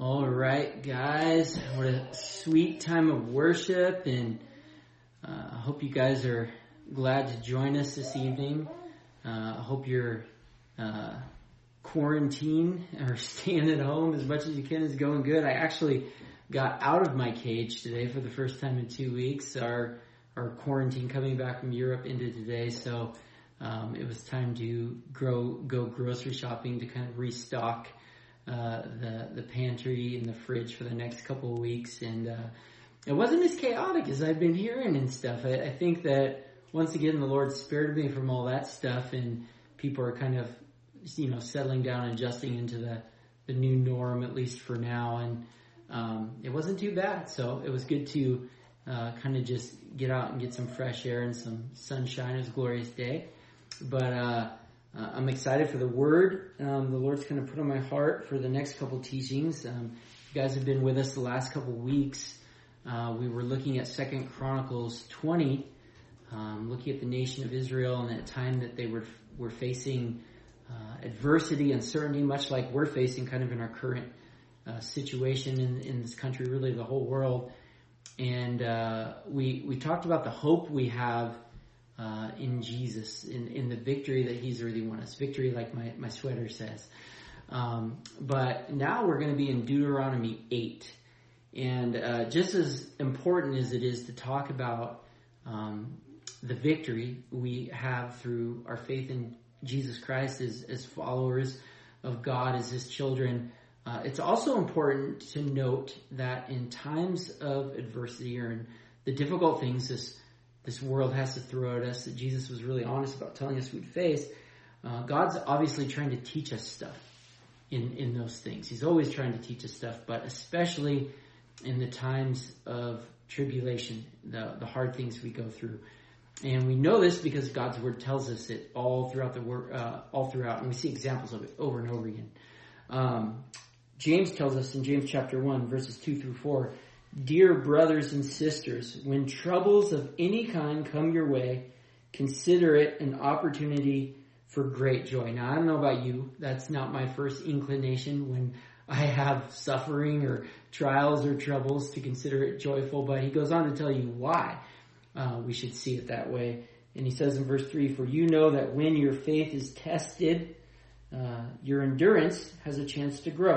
All right, guys, what a sweet time of worship, and I hope you guys are glad to join us this evening. I hope your quarantine or staying at home as much as you can is going good. I actually got out of my cage today for the first time in 2 weeks. Our quarantine coming back from Europe ended today, so it was time to go grocery shopping to kind of restock the pantry and the fridge for the next couple of weeks, and it wasn't as chaotic as I've been hearing and stuff. I think that once again the Lord spared me from all that stuff, and people are kind of settling down and adjusting into the new norm, at least for now, and it wasn't too bad. So it was good to kind of just get out and get some fresh air and some sunshine. It was a glorious day, but I'm excited for the Word the Lord's going to put on my heart for the next couple teachings. You guys have been with us the last couple weeks. We were looking at 2 Chronicles 20, looking at the nation of Israel and at a time that they were facing adversity, uncertainty, much like we're facing kind of in our current situation in this country, really the whole world. And we talked about the hope we have in Jesus, in the victory that He's already won us. Victory, like my sweater says. But now we're going to be in Deuteronomy 8. And just as important as it is to talk about the victory we have through our faith in Jesus Christ as followers of God, as His children, it's also important to note that in times of adversity or in the difficult things this world has to throw at us, that Jesus was really honest about telling us we'd face, God's obviously trying to teach us stuff in those things. He's always trying to teach us stuff, but especially in the times of tribulation, the hard things we go through. And we know this because God's Word tells us it all throughout and we see examples of it over and over again. James tells us in James chapter 1, verses 2 through 4, "Dear brothers and sisters, when troubles of any kind come your way, consider it an opportunity for great joy." Now, I don't know about you. That's not my first inclination when I have suffering or trials or troubles to consider it joyful. But he goes on to tell you why we should see it that way. And he says in verse 3, "For you know that when your faith is tested, your endurance has a chance to grow.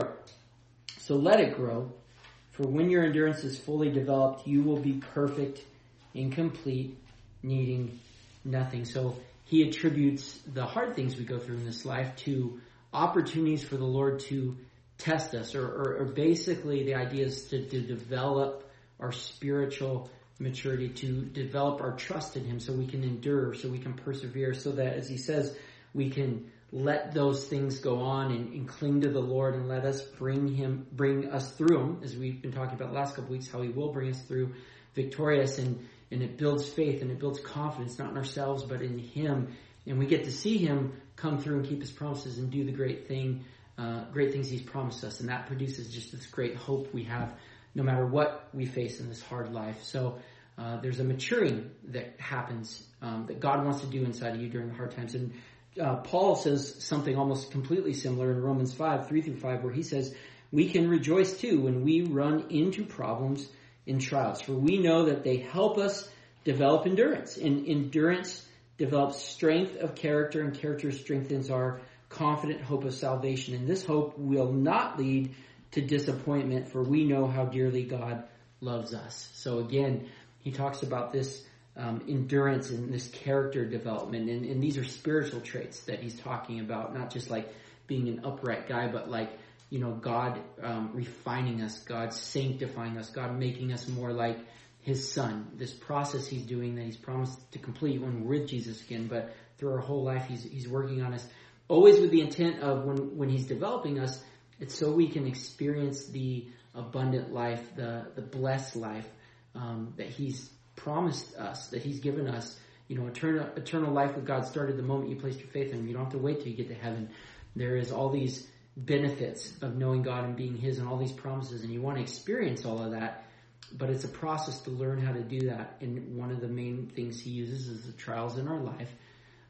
So let it grow. For when your endurance is fully developed, you will be perfect and complete, needing nothing." So he attributes the hard things we go through in this life to opportunities for the Lord to test us, or basically the idea is to develop our spiritual maturity, to develop our trust in Him so we can endure, so we can persevere, so that, as he says, we can let those things go on and cling to the Lord and let us bring us through them, as we've been talking about the last couple weeks, how He will bring us through victorious, and it builds faith and it builds confidence, not in ourselves but in Him, and we get to see Him come through and keep His promises and do the great things He's promised us, and that produces just this great hope we have no matter what we face in this hard life. So there's a maturing that happens that God wants to do inside of you during the hard times. And Paul says something almost completely similar in Romans 5, 3 through 5, where he says, "We can rejoice too when we run into problems and trials, for we know that they help us develop endurance. And endurance develops strength of character, and character strengthens our confident hope of salvation. And this hope will not lead to disappointment, for we know how dearly God loves us." So again, he talks about this endurance and this character development, and these are spiritual traits that he's talking about, not just like being an upright guy, but like, God refining us, God sanctifying us, God making us more like His Son. This process He's doing that He's promised to complete when we're with Jesus again, but through our whole life He's working on us, always with the intent of when He's developing us, it's so we can experience the abundant life, the blessed life that He's promised us, that He's given us. Eternal life with God started the moment you placed your faith in Him. You don't have to wait till you get to heaven. There is all these benefits of knowing God and being His, and all these promises, and you want to experience all of that, but it's a process to learn how to do that. And one of the main things He uses is the trials in our life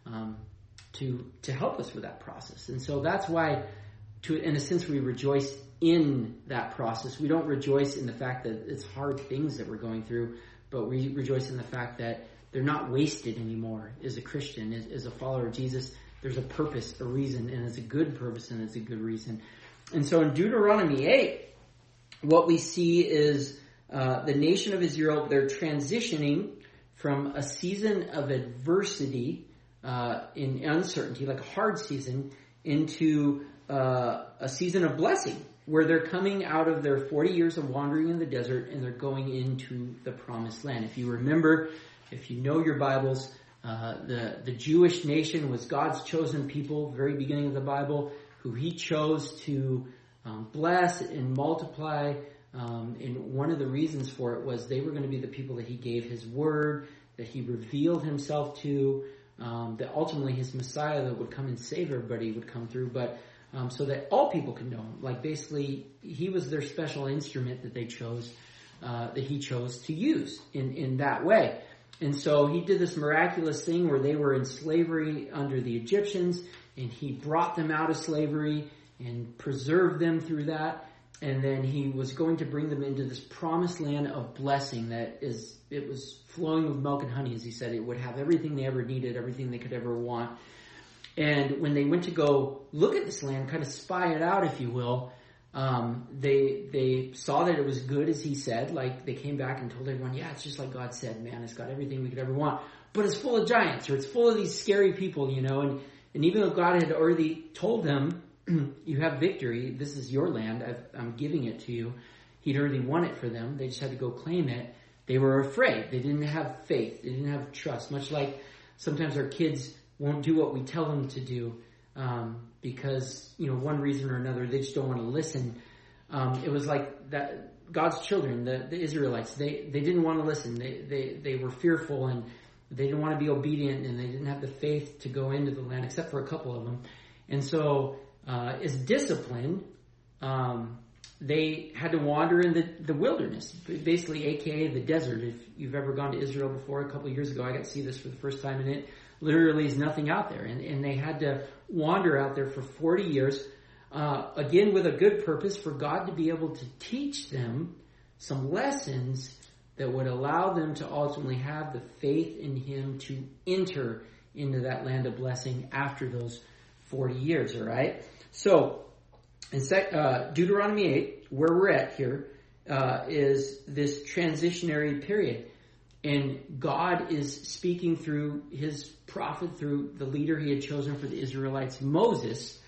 to help us with that process. And so that's why, in a sense, we rejoice in that process. We don't rejoice in the fact that it's hard things that we're going through, but we rejoice in the fact that they're not wasted anymore. As a Christian, as a follower of Jesus, there's a purpose, a reason, and it's a good purpose and it's a good reason. And so in Deuteronomy 8, what we see is the nation of Israel, they're transitioning from a season of adversity, in uncertainty, like a hard season, into a season of blessing, where they're coming out of their 40 years of wandering in the desert and they're going into the promised land. If you remember, if you know your Bibles, the Jewish nation was God's chosen people, very beginning of the Bible, who he chose to bless and multiply. And one of the reasons for it was they were going to be the people that he gave his word, that he revealed himself to, that ultimately his Messiah that would come and save everybody would come through, but so that all people could know him. Like basically, he was their special instrument that they chose, that he chose to use in that way. And so he did this miraculous thing where they were in slavery under the Egyptians, and he brought them out of slavery and preserved them through that. And then he was going to bring them into this promised land of blessing it was flowing with milk and honey, as he said. It would have everything they ever needed, everything they could ever want. And when they went to go look at this land, kind of spy it out, if you will, they saw that it was good, as he said. Like, they came back and told everyone, yeah, it's just like God said, man, it's got everything we could ever want. But it's full of giants, or it's full of these scary people, and even though God had already told them, you have victory, this is your land, I'm giving it to you, he'd already won it for them, they just had to go claim it. They were afraid. They didn't have faith. They didn't have trust. Much like sometimes our kids won't do what we tell them to do because, one reason or another, they just don't want to listen. It was like that. God's children, the Israelites, they didn't want to listen. They were fearful, and they didn't want to be obedient, and they didn't have the faith to go into the land, except for a couple of them. And so, as discipline, they had to wander in the wilderness, basically aka the desert. If you've ever gone to Israel before, a couple of years ago, I got to see this for the first time, and it literally is nothing out there. And they had to wander out there for 40 years, again with a good purpose, for God to be able to teach them some lessons that would allow them to ultimately have the faith in him to enter into that land of blessing after those 40 years, all right? So, in Deuteronomy 8, where we're at here, is this transitionary period. And God is speaking through his prophet, through the leader he had chosen for the Israelites, Moses,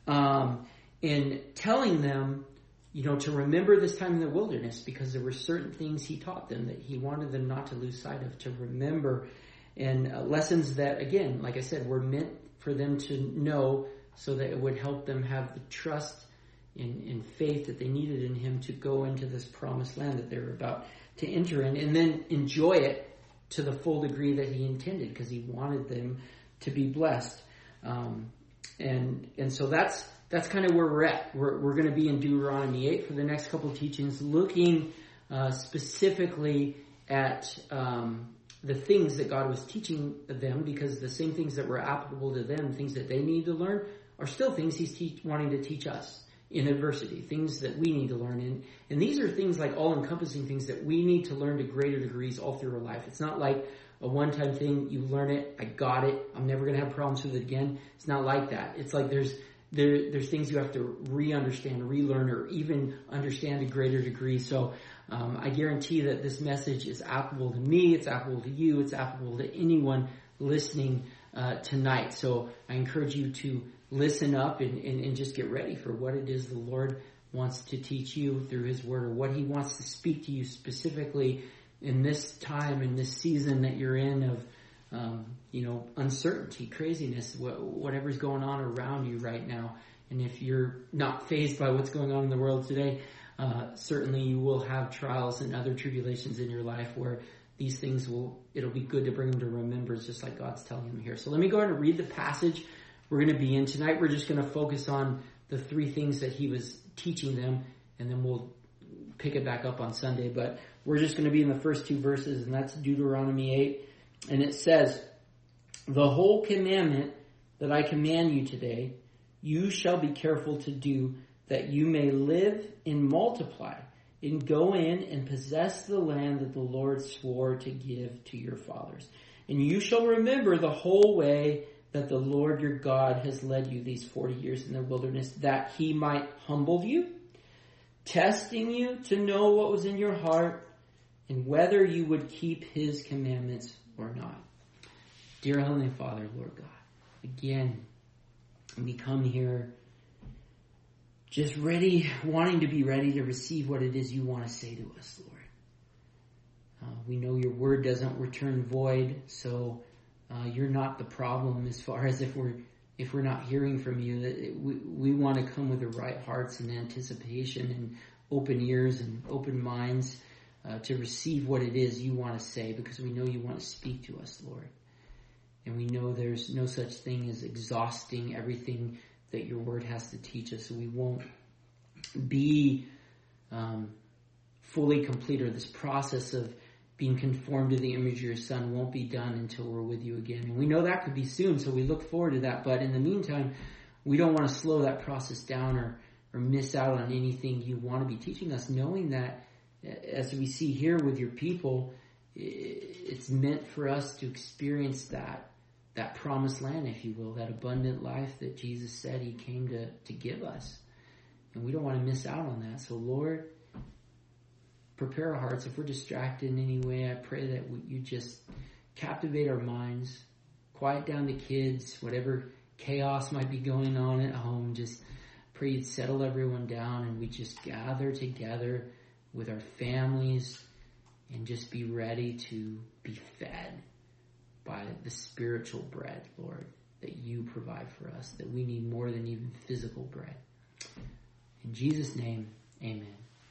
and telling them, to remember this time in the wilderness, because there were certain things he taught them that he wanted them not to lose sight of, to remember. And lessons that, again, like I said, were meant for them to know so that it would help them have the trust in faith that they needed in him to go into this promised land that they were about to enter in, and then enjoy it to the full degree that he intended, because he wanted them to be blessed. And so that's kind of where we're at. We're going to be in Deuteronomy 8 for the next couple of teachings, looking specifically at the things that God was teaching them, because the same things that were applicable to them, things that they need to learn, are still things he's wanting to teach us in adversity, things that we need to learn. And these are things like all-encompassing things that we need to learn to greater degrees all through our life. It's not like a one-time thing, you learn it, I got it, I'm never going to have problems with it again. It's not like that. It's like there's things you have to re-understand, relearn, or even understand to greater degree. So I guarantee that this message is applicable to me, it's applicable to you, it's applicable to anyone listening tonight. So I encourage you to listen up and just get ready for what it is the Lord wants to teach you through his word, or what he wants to speak to you specifically in this time, in this season that you're in of, uncertainty, craziness, whatever's going on around you right now. And if you're not fazed by what's going on in the world today, certainly you will have trials and other tribulations in your life where these things it'll be good to bring them to remembrance, just like God's telling them here. So let me go ahead and read the passage we're going to be in tonight. We're just going to focus on the three things that he was teaching them, and then we'll pick it back up on Sunday. But we're just going to be in the first two verses, and that's Deuteronomy 8. And it says, "The whole commandment that I command you today, you shall be careful to do, that you may live and multiply, and go in and possess the land that the Lord swore to give to your fathers. And you shall remember the whole way that the Lord your God has led you these 40 years in the wilderness, that he might humble you, testing you to know what was in your heart, and whether you would keep his commandments or not. Dear Heavenly Father, Lord God, again, we come here just ready, wanting to be ready to receive what it is you want to say to us, Lord. We know your word doesn't return void, so you're not the problem as far as if we're not hearing from you. We want to come with the right hearts and anticipation and open ears and open minds to receive what it is you want to say, because we know you want to speak to us, Lord. And we know there's no such thing as exhausting everything that your word has to teach us. So we won't be fully complete, or this process of being conformed to the image of your Son won't be done until we're with you again. And we know that could be soon, so we look forward to that. But in the meantime, we don't want to slow that process down or miss out on anything you want to be teaching us, knowing that, as we see here with your people, it's meant for us to experience that promised land, if you will, that abundant life that Jesus said he came to give us. And we don't want to miss out on that. So Lord, prepare our hearts. If we're distracted in any way, I pray that you just captivate our minds, quiet down the kids, whatever chaos might be going on at home. Just pray you'd settle everyone down, and we just gather together with our families and just be ready to be fed by the spiritual bread, Lord, that you provide for us, that we need more than even physical bread. In Jesus' name, amen.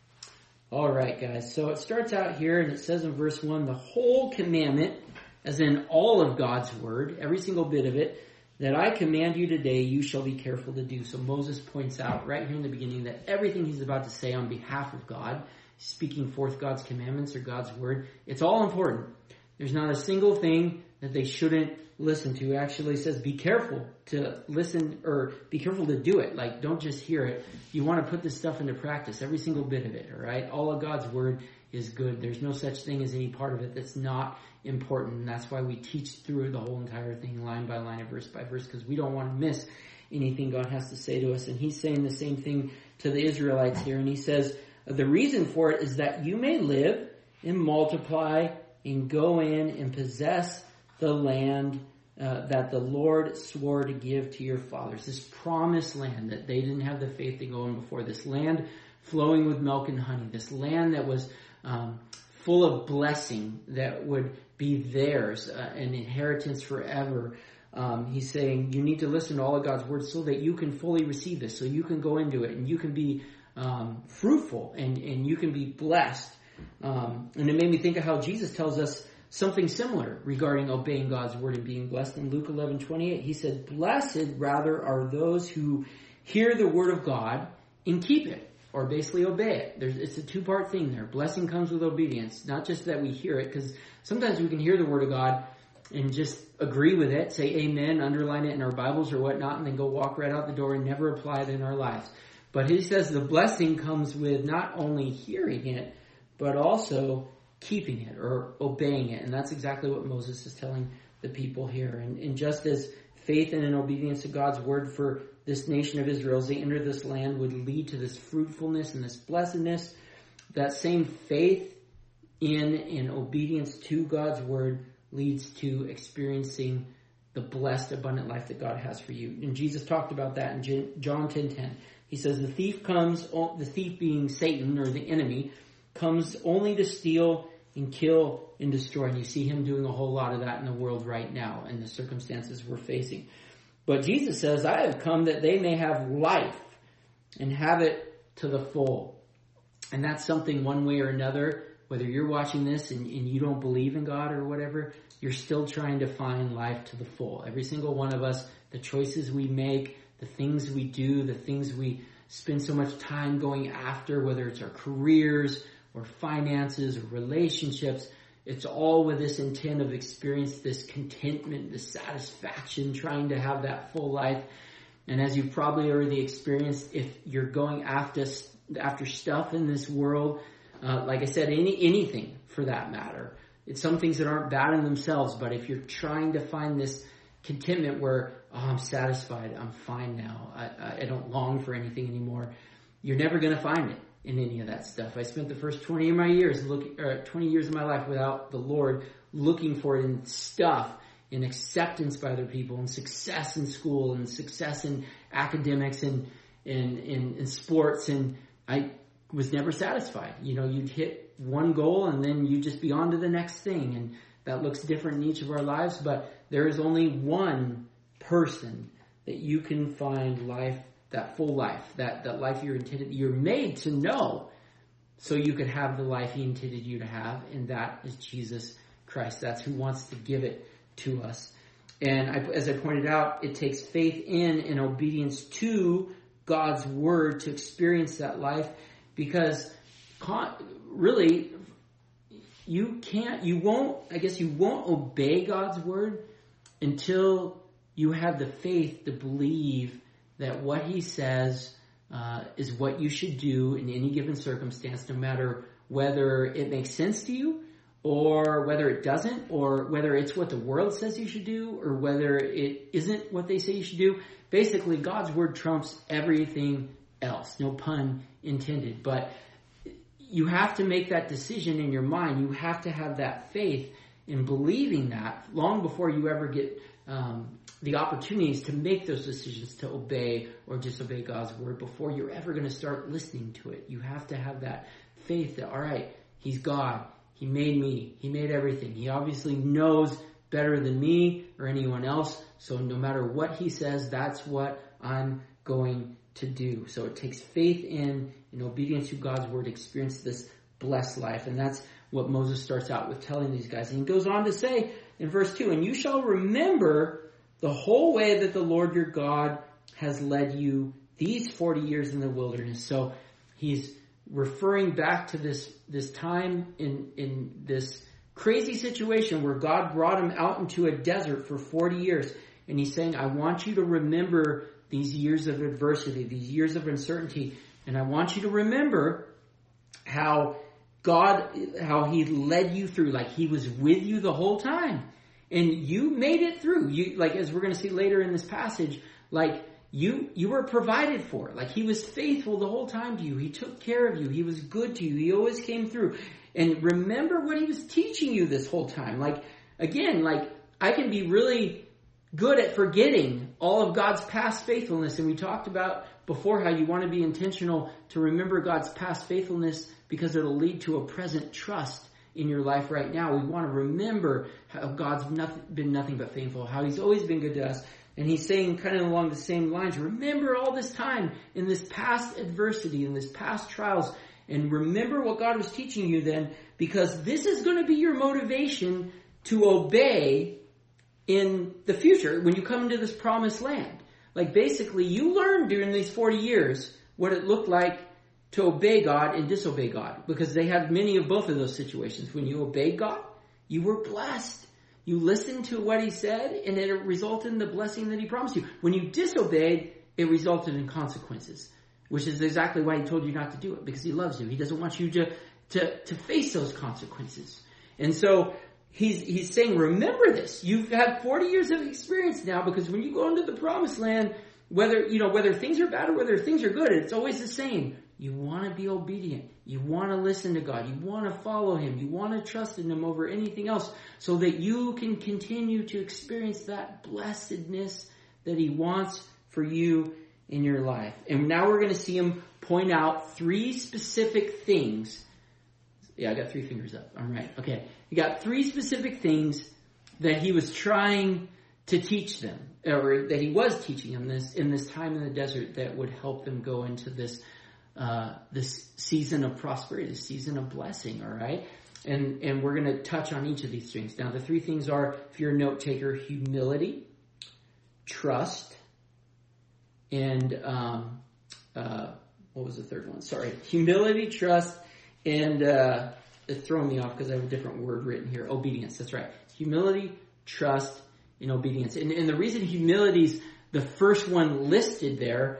All right, guys. So it starts out here, and it says in verse 1, the whole commandment, as in all of God's word, every single bit of it, that I command you today, you shall be careful to do. So Moses points out right here in the beginning that everything he's about to say on behalf of God, speaking forth God's commandments or God's word, it's all important. There's not a single thing that they shouldn't listen to. It actually says be careful to listen, or be careful to do it. Like, don't just hear it. You want to put this stuff into practice, every single bit of it, all right? All of God's word is good. There's no such thing as any part of it that's not important. And that's why we teach through the whole entire thing, line by line and verse by verse, because we don't want to miss anything God has to say to us. And he's saying the same thing to the Israelites here. And he says, the reason for it is that you may live and multiply and go in and possess the land that the Lord swore to give to your fathers. This promised land that they didn't have the faith to go in before. This land flowing with milk and honey. This land that was full of blessing that would be theirs, an inheritance forever. He's saying you need to listen to all of God's words so that you can fully receive this, so you can go into it and you can be fruitful and you can be blessed. And it made me think of how Jesus tells us something similar regarding obeying God's word and being blessed. In Luke 11:28, he said, blessed rather are those who hear the word of God and keep it, or basically obey it. It's a two-part thing there. Blessing comes with obedience, not just that we hear it, because sometimes we can hear the word of God and just agree with it, say amen, underline it in our Bibles or whatnot, and then go walk right out the door and never apply it in our lives. But he says the blessing comes with not only hearing it, but also keeping it or obeying it. And that's exactly what Moses is telling the people here. And just as faith and an obedience to God's word for this nation of Israel as they enter this land would lead to this fruitfulness and this blessedness, that same faith in and obedience to God's word leads to experiencing the blessed, abundant life that God has for you. And Jesus talked about that in John 10:10. He says the thief being Satan or the enemy, comes only to steal and kill and destroy. And you see him doing a whole lot of that in the world right now in the circumstances we're facing. But Jesus says, I have come that they may have life and have it to the full. And that's something one way or another, whether you're watching this and you don't believe in God or whatever, you're still trying to find life to the full. Every single one of us, the choices we make, the things we do, the things we spend so much time going after, whether it's our careers or finances or relationships, it's all with this intent of experience this contentment, this satisfaction, trying to have that full life. And as you've probably already experienced, if you're going after stuff in this world, like I said, anything for that matter, it's some things that aren't bad in themselves, but if you're trying to find this contentment where, I'm satisfied, I'm fine now, I don't long for anything anymore, you're never going to find it in any of that stuff. I spent the first 20 years of my life without the Lord, looking for it in stuff, in acceptance by other people, and success in school, and success in academics, and in sports, and I was never satisfied. You'd hit one goal and then you just be on to the next thing, and that looks different in each of our lives, but there is only one person that you can find life, that full life, that life you're made to know, so you could have the life He intended you to have, and that is Jesus Christ. That's who wants to give it to us. And as I pointed out, it takes faith in and obedience to God's Word to experience that life, because really, you won't obey God's Word until you have the faith to believe that what He says is what you should do in any given circumstance, no matter whether it makes sense to you, or whether it doesn't, or whether it's what the world says you should do, or whether it isn't what they say you should do. Basically, God's Word trumps everything else. No pun intended. But you have to make that decision in your mind. You have to have that faith in believing that long before you ever get the opportunities to make those decisions to obey or disobey God's Word, before you're ever going to start listening to it. You have to have that faith that, all right, He's God. He made me. He made everything. He obviously knows better than me or anyone else. So no matter what He says, that's what I'm going to do. So it takes faith in obedience to God's Word to experience this blessed life. And that's what Moses starts out with telling these guys. And he goes on to say in verse 2, and you shall remember the whole way that the Lord your God has led you these 40 years in the wilderness. So he's referring back to this time in this crazy situation where God brought him out into a desert for 40 years. And he's saying, I want you to remember these years of adversity, these years of uncertainty. And I want you to remember how He led you through, like He was with you the whole time. And you made it through. You, like, as we're going to see later in this passage, like you were provided for. Like He was faithful the whole time to you. He took care of you. He was good to you. He always came through. And remember what He was teaching you this whole time. Like, again, like I can be really good at forgetting all of God's past faithfulness. And we talked about before how you want to be intentional to remember God's past faithfulness, because it'll lead to a present trust in your life right now. We want to remember how God's been nothing but faithful, how He's always been good to us. And He's saying kind of along the same lines, remember all this time in this past adversity, in this past trials, and remember what God was teaching you then, because this is going to be your motivation to obey in the future when you come into this promised land. Like basically you learned during these 40 years what it looked like to obey God and disobey God, because they had many of both of those situations. When you obeyed God, you were blessed. You listened to what He said, and it resulted in the blessing that He promised you. When you disobeyed, it resulted in consequences, which is exactly why He told you not to do it, because He loves you. He doesn't want you to face those consequences. And so He's saying, remember this. You've had 40 years of experience now, because when you go into the promised land, whether things are bad or whether things are good, it's always the same. You want to be obedient. You want to listen to God. You want to follow Him. You want to trust in Him over anything else, so that you can continue to experience that blessedness that He wants for you in your life. And now we're going to see Him point out 3 specific things. Yeah, I got 3 fingers up. I'm right. Okay. He got 3 specific things that He was trying to teach them, or that He was teaching them in this time in the desert, that would help them go into this season of prosperity, this season of blessing. All right. And we're going to touch on each of these things. Now, the 3 things are, if you're a note taker, humility, trust, and what was the third one? Sorry. Humility, trust, and it's throwing me off because I have a different word written here. Obedience. That's right. Humility, trust, and obedience. And the reason humility's the first one listed there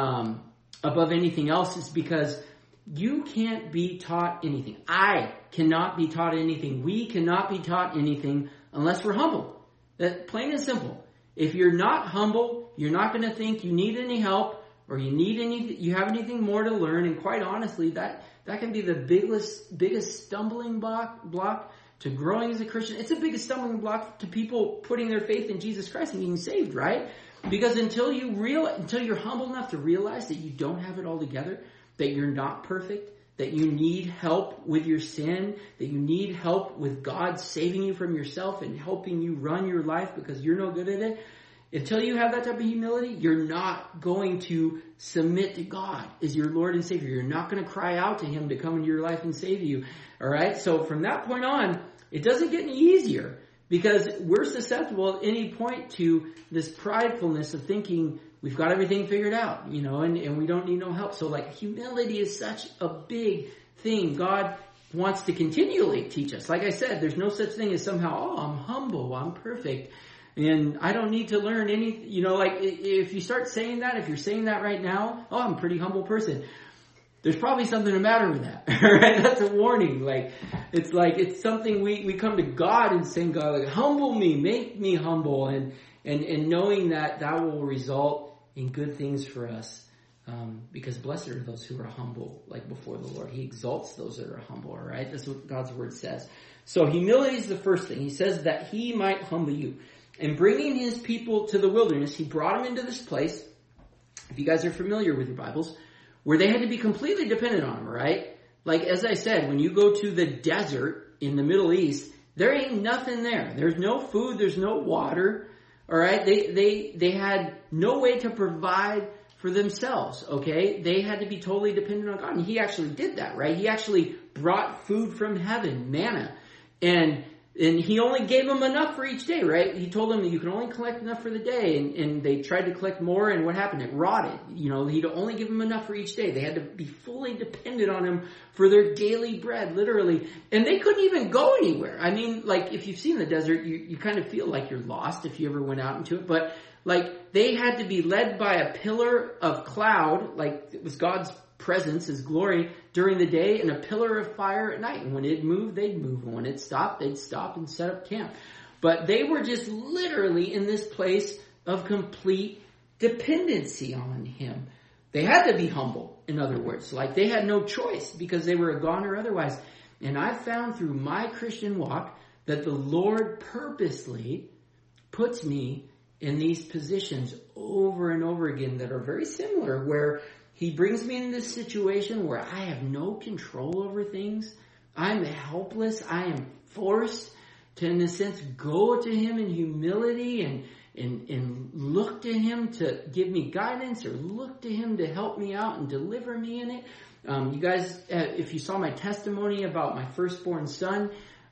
above anything else is because you can't be taught anything. I cannot be taught anything. We cannot be taught anything unless we're humble. That plain and simple. If you're not humble, you're not going to think you need any help or you have anything more to learn. And quite honestly, that can be the biggest stumbling block to growing as a Christian. It's the biggest stumbling block to people putting their faith in Jesus Christ and being saved, right? Because until you're humble enough to realize that you don't have it all together, that you're not perfect, that you need help with your sin, that you need help with God saving you from yourself and helping you run your life because you're no good at it, until you have that type of humility, you're not going to submit to God as your Lord and Savior. You're not going to cry out to Him to come into your life and save you. All right? So from that point on, it doesn't get any easier because we're susceptible at any point to this pridefulness of thinking we've got everything figured out, and we don't need no help. So like humility is such a big thing. God wants to continually teach us. Like I said, there's no such thing as somehow, I'm humble, I'm perfect, and I don't need to learn anything. Like if you start saying that, if you're saying that right now, I'm a pretty humble person, there's probably something the matter with that. Right? That's a warning. It's something we come to God and saying, God, humble me, make me humble, and knowing that will result in good things for us. Because blessed are those who are humble, before the Lord. He exalts those that are humble, all right? That's what God's word says. So humility is the first thing. He says that He might humble you. And bringing His people to the wilderness, He brought them into this place, if you guys are familiar with your Bibles, where they had to be completely dependent on Him, right? As I said, when you go to the desert in the Middle East, there ain't nothing there. There's no food, there's no water, all right? They had no way to provide for themselves, okay? They had to be totally dependent on God. And He actually did that, right? He actually brought food from heaven, manna. And He only gave them enough for each day, right? He told them that you can only collect enough for the day. And they tried to collect more, and what happened? It rotted. He'd only give them enough for each day. They had to be fully dependent on Him for their daily bread, literally. And they couldn't even go anywhere. I mean, if you've seen the desert, you kind of feel like you're lost if you ever went out into it. But, they had to be led by a pillar of cloud, it was God's presence, His glory during the day, and a pillar of fire at night. And when it moved, they'd move. And when it stopped, they'd stop and set up camp. But they were just literally in this place of complete dependency on Him. They had to be humble, in other words. They had no choice because they were a goner otherwise. And I've found through my Christian walk that the Lord purposely puts me in these positions over and over again that are very similar, where He brings me in this situation where I have no control over things. I'm helpless. I am forced to, in a sense, go to Him in humility and look to Him to give me guidance, or look to Him to help me out and deliver me in it. You guys, if you saw my testimony about my firstborn son,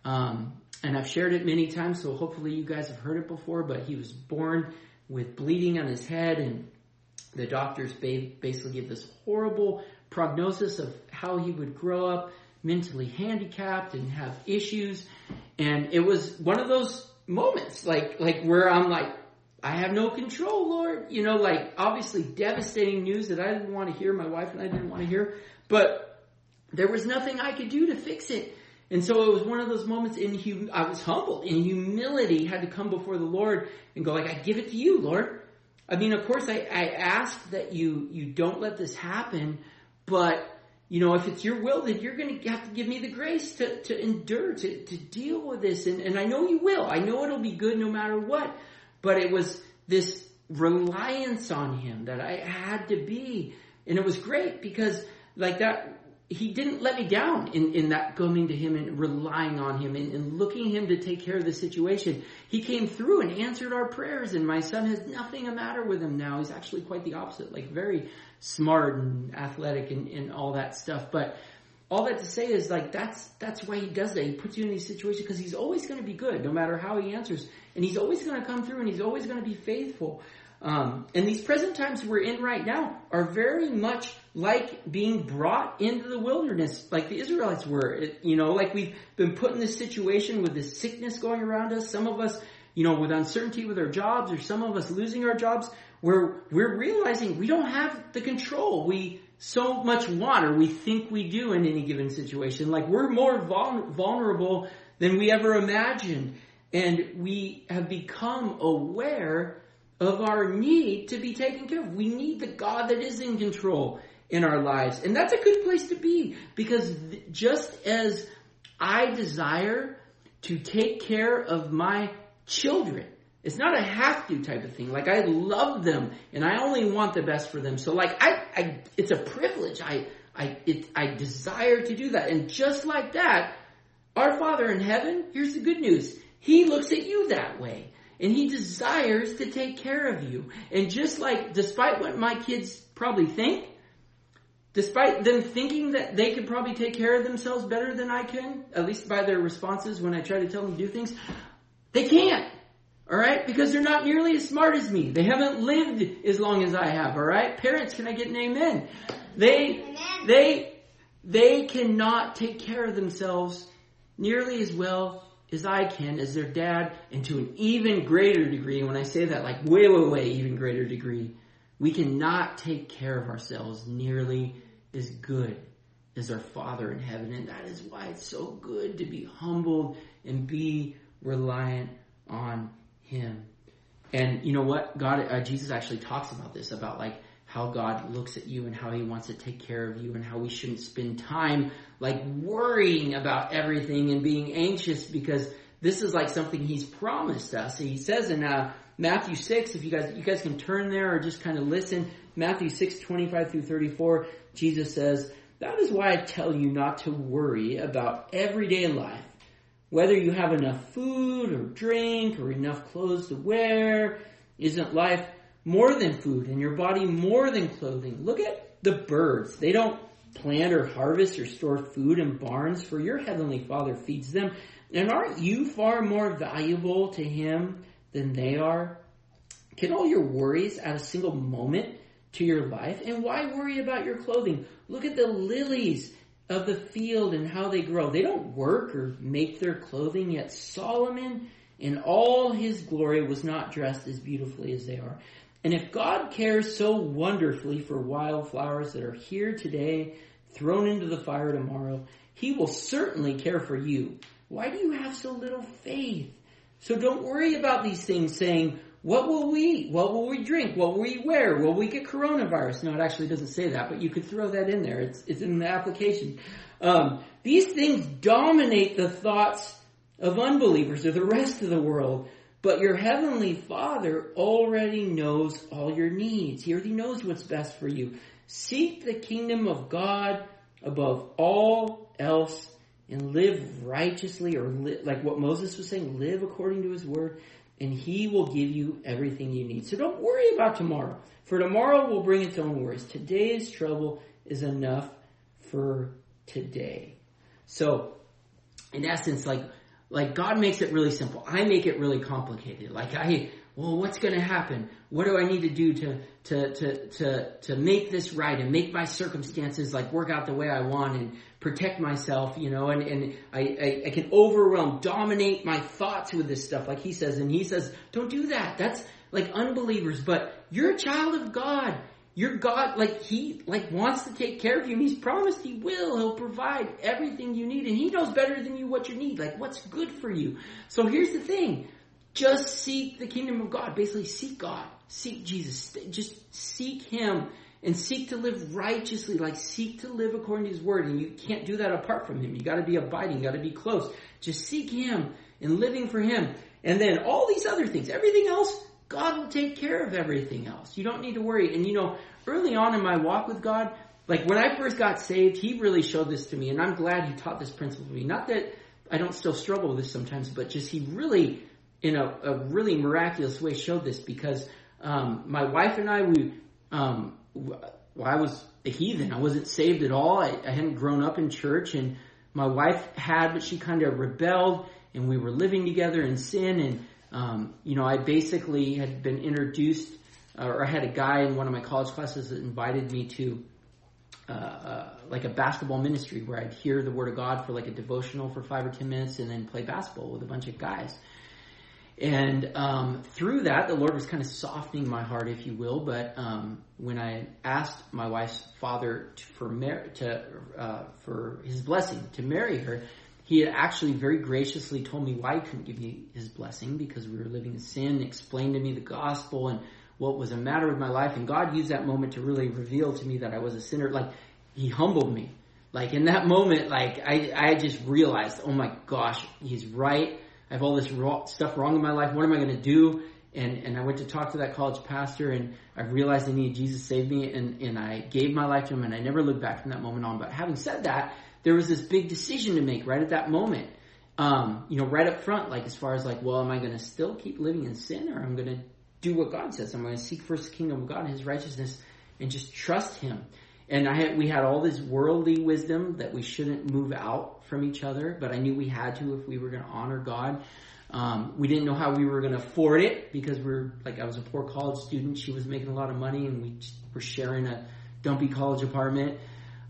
and I've shared it many times, so hopefully you guys have heard it before, but he was born with bleeding on his head, and the doctors basically give this horrible prognosis of how he would grow up mentally handicapped and have issues. And it was one of those moments, where I'm I have no control, Lord. Obviously devastating news that I didn't want to hear, my wife and I didn't want to hear, but there was nothing I could do to fix it. And so it was one of those moments I was humble. In humility, had to come before the Lord and go I give it to you, Lord. I mean, of course, I ask that you don't let this happen, but, if it's your will, then you're going to have to give me the grace to endure, to deal with this. And I know you will. I know it'll be good no matter what. But it was this reliance on Him that I had to be. And it was great because that, He didn't let me down in that coming to Him and relying on Him and looking Him to take care of the situation. He came through and answered our prayers, and my son has nothing the matter with him now. He's actually quite the opposite, very smart and athletic and all that stuff. But all that to say is that's why He does that. He puts you in these situations because He's always going to be good no matter how He answers. And He's always going to come through, and He's always going to be faithful. And these present times we're in right now are very much like being brought into the wilderness, like the Israelites were. We've been put in this situation with this sickness going around us. Some of us, with uncertainty with our jobs, or some of us losing our jobs. where we're realizing we don't have the control. We so much want, or we think we do in any given situation. Like we're more vulnerable than we ever imagined. And we have become aware of our need to be taken care of. We need the God that is in control in our lives. And that's a good place to be, because just as I desire to take care of my children, it's not a have to type of thing. Like I love them and I only want the best for them. So like it's a privilege. I desire to do that. And just like that, our Father in heaven, here's the good news. He looks at you that way. And He desires to take care of you. And just like, despite what my kids probably think, despite them thinking that they could probably take care of themselves better than I can, at least by their responses when I try to tell them to do things, they can't. Alright? Because they're not nearly as smart as me. They haven't lived as long as I have. Alright? Parents, can I get an amen? They cannot take care of themselves nearly as well as I can, as their dad, and to an even greater degree. And when I say that, like way even greater degree, we cannot take care of ourselves nearly as good as our Father in heaven. And that is why it's so good to be humbled and be reliant on Him. And you know what? Jesus actually talks about this, about like how God looks at you and how He wants to take care of you, and how we shouldn't spend time like worrying about everything and being anxious, because this is like something He's promised us. He says in Matthew 6, if you guys can turn there or just kind of listen, Matthew 6:25 through 34, Jesus says, "That is why I tell you not to worry about everyday life, whether you have enough food or drink or enough clothes to wear. Isn't life more than food, and your body more than clothing? Look at the birds. They don't plant or harvest or store food in barns, for your heavenly Father feeds them. And aren't you far more valuable to Him than they are? Can all your worries add a single moment to your life? And why worry about your clothing? Look at the lilies of the field and how they grow. They don't work or make their clothing, yet Solomon in all his glory was not dressed as beautifully as they are. And if God cares so wonderfully for wildflowers that are here today, thrown into the fire tomorrow, He will certainly care for you. Why do you have so little faith? So don't worry about these things, saying, what will we eat? What will we drink? What will we wear? Will we get coronavirus? No, it actually doesn't say that, but you could throw that in there. It's in the application. These things dominate the thoughts of unbelievers or the rest of the world. But your heavenly Father already knows all your needs. He already knows what's best for you. Seek the kingdom of God above all else and live righteously, or like what Moses was saying, live according to His word, and He will give you everything you need. So don't worry about tomorrow, for tomorrow will bring its own worries. Today's trouble is enough for today. So, in essence, like God makes it really simple. I make it really complicated. What's going to happen? What do I need to do to make this right and make my circumstances like work out the way I want and protect myself, and I can dominate my thoughts with this stuff, like He says. And He says, don't do that. That's like unbelievers. But you're a child of God. Your God, He wants to take care of you, and He's promised He will. He'll provide everything you need, and He knows better than you what you need, like what's good for you. So here's the thing. Just seek the kingdom of God. Basically, seek God. Seek Jesus. Just seek Him and seek to live righteously. Seek to live according to His word. And you can't do that apart from Him. You got to be abiding. You got to be close. Just seek Him and living for Him. And then all these other things, everything else, God will take care of everything else. You don't need to worry. And early on in my walk with God, when I first got saved, He really showed this to me. And I'm glad He taught this principle to me. Not that I don't still struggle with this sometimes, but just He really, in a really miraculous way, showed this. Because my wife and I, I was a heathen. I wasn't saved at all. I hadn't grown up in church. And my wife had, but she kind of rebelled. And we were living together in sin. And I basically had been introduced, or I had a guy in one of my college classes that invited me to a basketball ministry where I'd hear the Word of God for a devotional for 5 or 10 minutes and then play basketball with a bunch of guys. And through that, the Lord was kind of softening my heart, if you will. But when I asked my wife's father for his blessing to marry her, he had actually very graciously told me why he couldn't give me his blessing, because we were living in sin, explained to me the gospel and what was the matter with my life. And God used that moment to really reveal to me that I was a sinner. Like, he humbled me. Like, in that moment, like, I just realized, oh my gosh, he's right. I have all this stuff wrong in my life. What am I going to do? And I went to talk to that college pastor, and I realized I needed Jesus to save me, and I gave my life to him, and I never looked back from that moment on. But having said that, there was this big decision to make right at that moment. Right up front, like, as far as like, well, am I going to still keep living in sin, or I'm going to do what God says? I'm going to seek first the kingdom of God and his righteousness and just trust him. And we had all this worldly wisdom that we shouldn't move out from each other, but I knew we had to if we were going to honor God. We didn't know how we were going to afford it, because I was a poor college student. She was making a lot of money, and we were sharing a dumpy college apartment.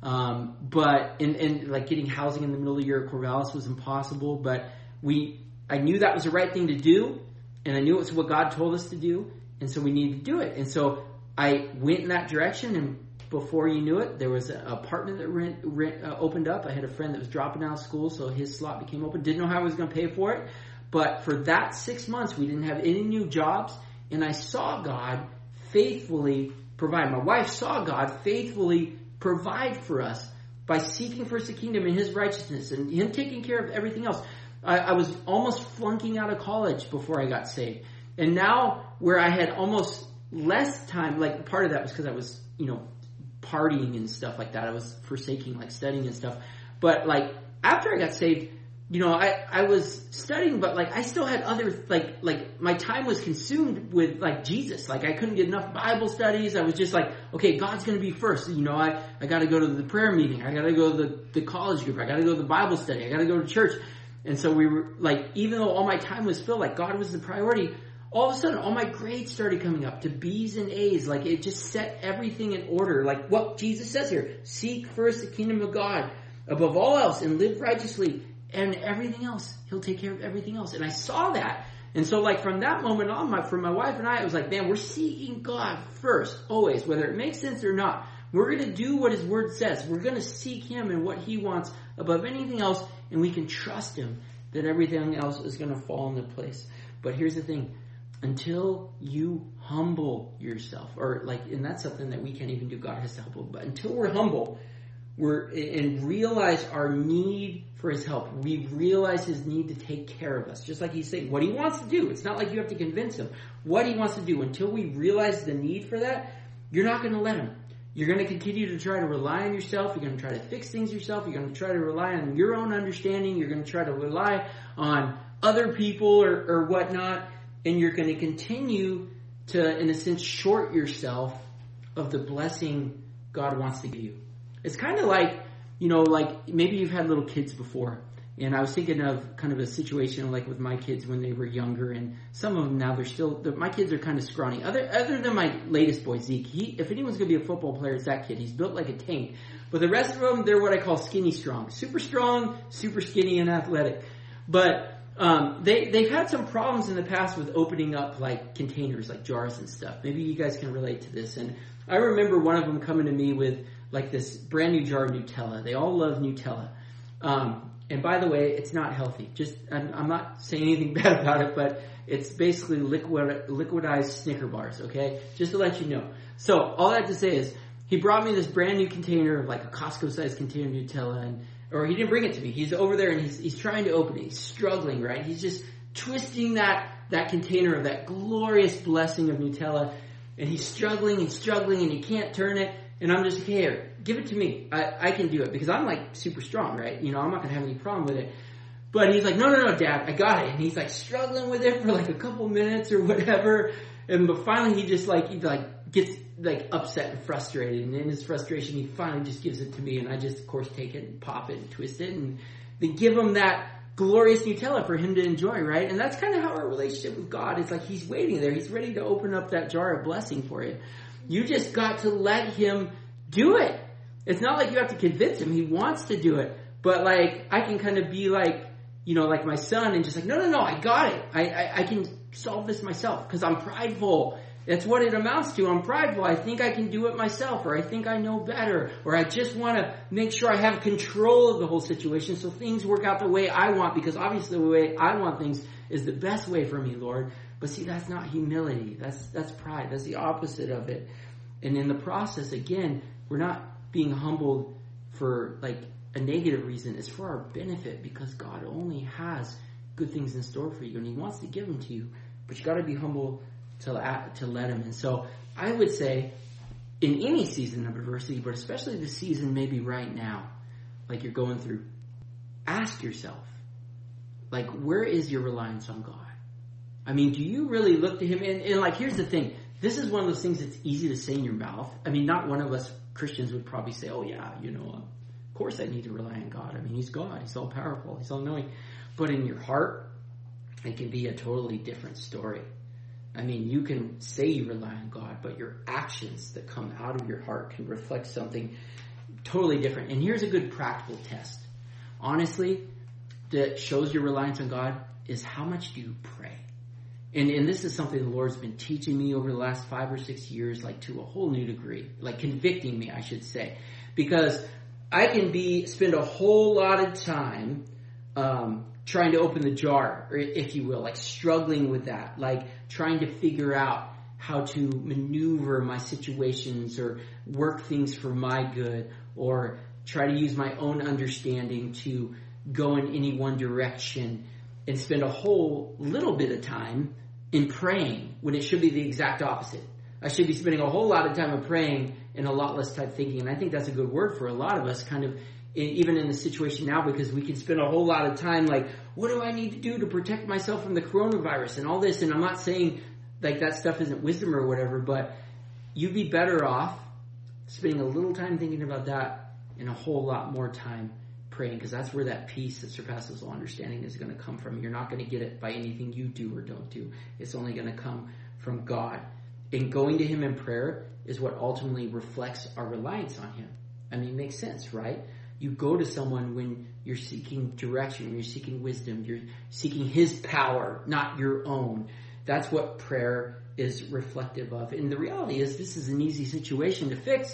But getting housing in the middle of the year at Corvallis was impossible. But I knew that was the right thing to do, and I knew it was what God told us to do, and so we needed to do it. And so I went in that direction, and before you knew it, there was an apartment that opened up. I had a friend that was dropping out of school, so his slot became open. Didn't know how I was going to pay for it. But for that 6 months, we didn't have any new jobs, and I saw God faithfully provide. My wife saw God faithfully provide for us by seeking first the kingdom and his righteousness and him taking care of everything else. I was almost flunking out of college before I got saved. And now, where I had almost less time, like, part of that was because I was, partying and stuff like that. I was forsaking, like, studying and stuff. But, like, after I got saved, I was studying, but, like, I still had other, like my time was consumed with, like, Jesus. Like, I couldn't get enough Bible studies. I was just like, okay, God's going to be first. I got to go to the prayer meeting. I got to go to the college group. I got to go to the Bible study. I got to go to church. And so we were, like, even though all my time was filled, like, God was the priority, all of a sudden, all my grades started coming up to B's and A's. Like, it just set everything in order. Like what Jesus says here, seek first the kingdom of God above all else and live righteously, and everything else, he'll take care of everything else. And I saw that. And so, like, from that moment on, for my wife and I, it was like, man, we're seeking God first, always, whether it makes sense or not. We're going to do what his word says. We're going to seek him and what he wants above anything else, and we can trust him that everything else is going to fall into place. But here's the thing. Until you humble yourself, and that's something that we can't even do. God has to help us. But until we're humble, and realize our need for his help, we realize his need to take care of us. Just like he's saying, what he wants to do. It's not like you have to convince him. What he wants to do. Until we realize the need for that, you're not going to let him. You're going to continue to try to rely on yourself. You're going to try to fix things yourself. You're going to try to rely on your own understanding. You're going to try to rely on other people or whatnot. And you're going to continue to, in a sense, short yourself of the blessing God wants to give you. It's kind of like, maybe you've had little kids before. And I was thinking of kind of a situation like with my kids when they were younger. And some of them now, my kids are kind of scrawny. Other than my latest boy, Zeke, if anyone's going to be a football player, it's that kid. He's built like a tank. But the rest of them, they're what I call skinny strong. Super strong, super skinny, and athletic. But they've had some problems in the past with opening up, like, containers, like jars and stuff. Maybe you guys can relate to this. And I remember one of them coming to me with, like, this brand new jar of Nutella. They all love Nutella. And by the way, it's not healthy. I'm not saying anything bad about it, but it's basically liquidized Snicker bars, okay? Just to let you know. So all that to say is, he brought me this brand new container, like a Costco-sized container of Nutella, or he didn't bring it to me. He's over there and he's trying to open it. He's struggling, right? He's just twisting that container of that glorious blessing of Nutella, and he's struggling and he can't turn it. And I'm just like, here, give it to me. I can do it, because I'm, like, super strong, right? I'm not going to have any problem with it. But he's like, no, Dad, I got it. And he's, like, struggling with it for, like, a couple minutes or whatever. But finally he just, he gets, like, upset and frustrated. And in his frustration, he finally just gives it to me. And I just, of course, take it and pop it and twist it. And then give him that glorious Nutella for him to enjoy, right? And that's kind of how our relationship with God is. Like, he's waiting there. He's ready to open up that jar of blessing for you. You just got to let him do it. It's not like you have to convince him. He wants to do it. But, like, I can kind of be like, like my son, and just like, no, I got it. I can solve this myself because I'm prideful. That's what it amounts to. I'm prideful. I think I can do it myself, or I think I know better, or I just want to make sure I have control of the whole situation so things work out the way I want, because obviously the way I want things is the best way for me, Lord. But see, that's not humility. That's pride. That's the opposite of it. And in the process, again, we're not being humbled for like a negative reason. It's for our benefit, because God only has good things in store for you, and he wants to give them to you. But you got to be humble to let him. And so I would say in any season of adversity, but especially the season maybe right now, like you're going through, ask yourself, like, where is your reliance on God? I mean, do you really look to him? And like, here's the thing. This is one of those things that's easy to say in your mouth. I mean, not one of us Christians would probably say, oh yeah, of course I need to rely on God. I mean, he's God. He's all powerful. He's all knowing. But in your heart, it can be a totally different story. I mean, you can say you rely on God, but your actions that come out of your heart can reflect something totally different. And here's a good practical test. Honestly, that shows your reliance on God is how much do you pray? And this is something the Lord's been teaching me over the last 5 or 6 years, like to a whole new degree, like convicting me, I should say. Because I can spend a whole lot of time trying to open the jar, or if you will, like struggling with that, like trying to figure out how to maneuver my situations or work things for my good, or try to use my own understanding to go in any one direction, and spend a whole little bit of time in praying when it should be the exact opposite. I should be spending a whole lot of time of praying and a lot less time thinking. And I think that's a good word for a lot of us, kind of even in the situation now, because we can spend a whole lot of time like, what do I need to do to protect myself from the coronavirus and all this? And I'm not saying like that stuff isn't wisdom or whatever, but you'd be better off spending a little time thinking about that and a whole lot more time praying, because that's where that peace that surpasses all understanding is going to come from. You're not going to get it by anything you do or don't do. It's only going to come from God. And going to him in prayer is what ultimately reflects our reliance on him. I mean, it makes sense, right? You go to someone when you're seeking direction, when you're seeking wisdom, you're seeking his power, not your own. That's what prayer is reflective of. And the reality is this is an easy situation to fix,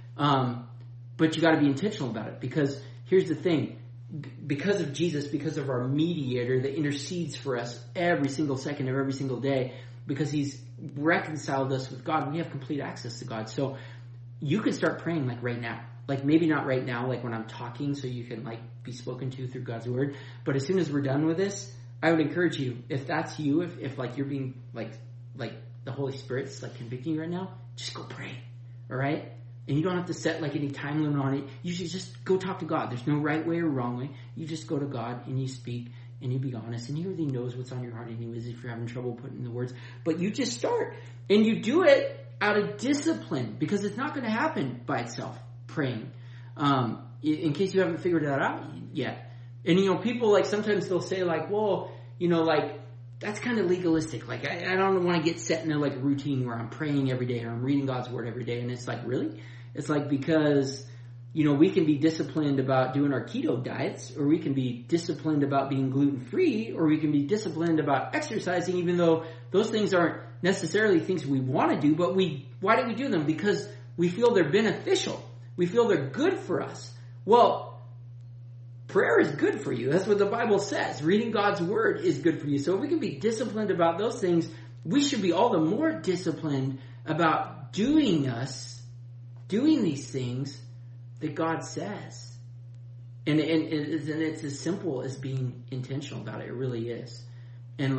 but you got to be intentional about it, because here's the thing. Because of Jesus, because of our mediator that intercedes for us every single second of every single day, because he's reconciled us with God, we have complete access to God. So you can start praying like right now. Like maybe not right now, like when I'm talking, so you can like be spoken to through God's word. But as soon as we're done with this, I would encourage you, if that's you, if like you're being like the Holy Spirit's like convicting you right now, just go pray. All right? And you don't have to set like any time limit on it. You should just go talk to God. There's no right way or wrong way. You just go to God and you speak and you be honest. And he already knows what's on your heart anyways if you're having trouble putting the words. But you just start. And you do it out of discipline, because it's not going to happen by itself, praying. In case you haven't figured that out yet. And people like sometimes they'll say like, well, like that's kind of legalistic. Like I don't want to get set in a like routine where I'm praying every day or I'm reading God's word every day. And it's like, really? It's like, because, we can be disciplined about doing our keto diets, or we can be disciplined about being gluten-free, or we can be disciplined about exercising, even though those things aren't necessarily things we want to do, but why do we do them? Because we feel they're beneficial. We feel they're good for us. Well, prayer is good for you. That's what the Bible says. Reading God's word is good for you. So if we can be disciplined about those things, we should be all the more disciplined about doing these things that God says. And it's as simple as being intentional about it. It really is. And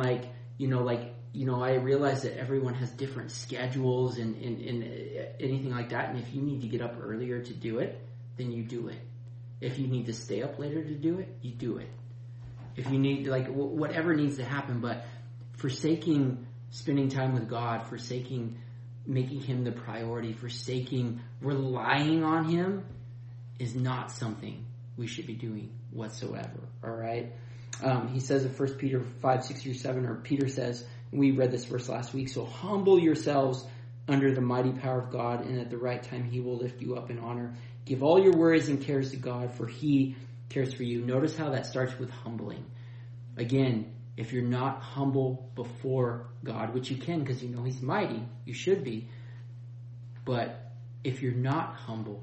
I realize that everyone has different schedules and anything like that. And if you need to get up earlier to do it, then you do it. If you need to stay up later to do it, you do it. If you need, whatever needs to happen, but forsaking spending time with God, forsaking making him the priority, forsaking relying on him is not something we should be doing whatsoever. All right? He says in 1 Peter 5, 6 through 7, or Peter says, we read this verse last week, so humble yourselves under the mighty power of God, and at the right time he will lift you up in honor. Give all your worries and cares to God, for he cares for you. Notice how that starts with humbling. Again, if you're not humble before God, which you can because you know He's mighty, you should be. But if you're not humble,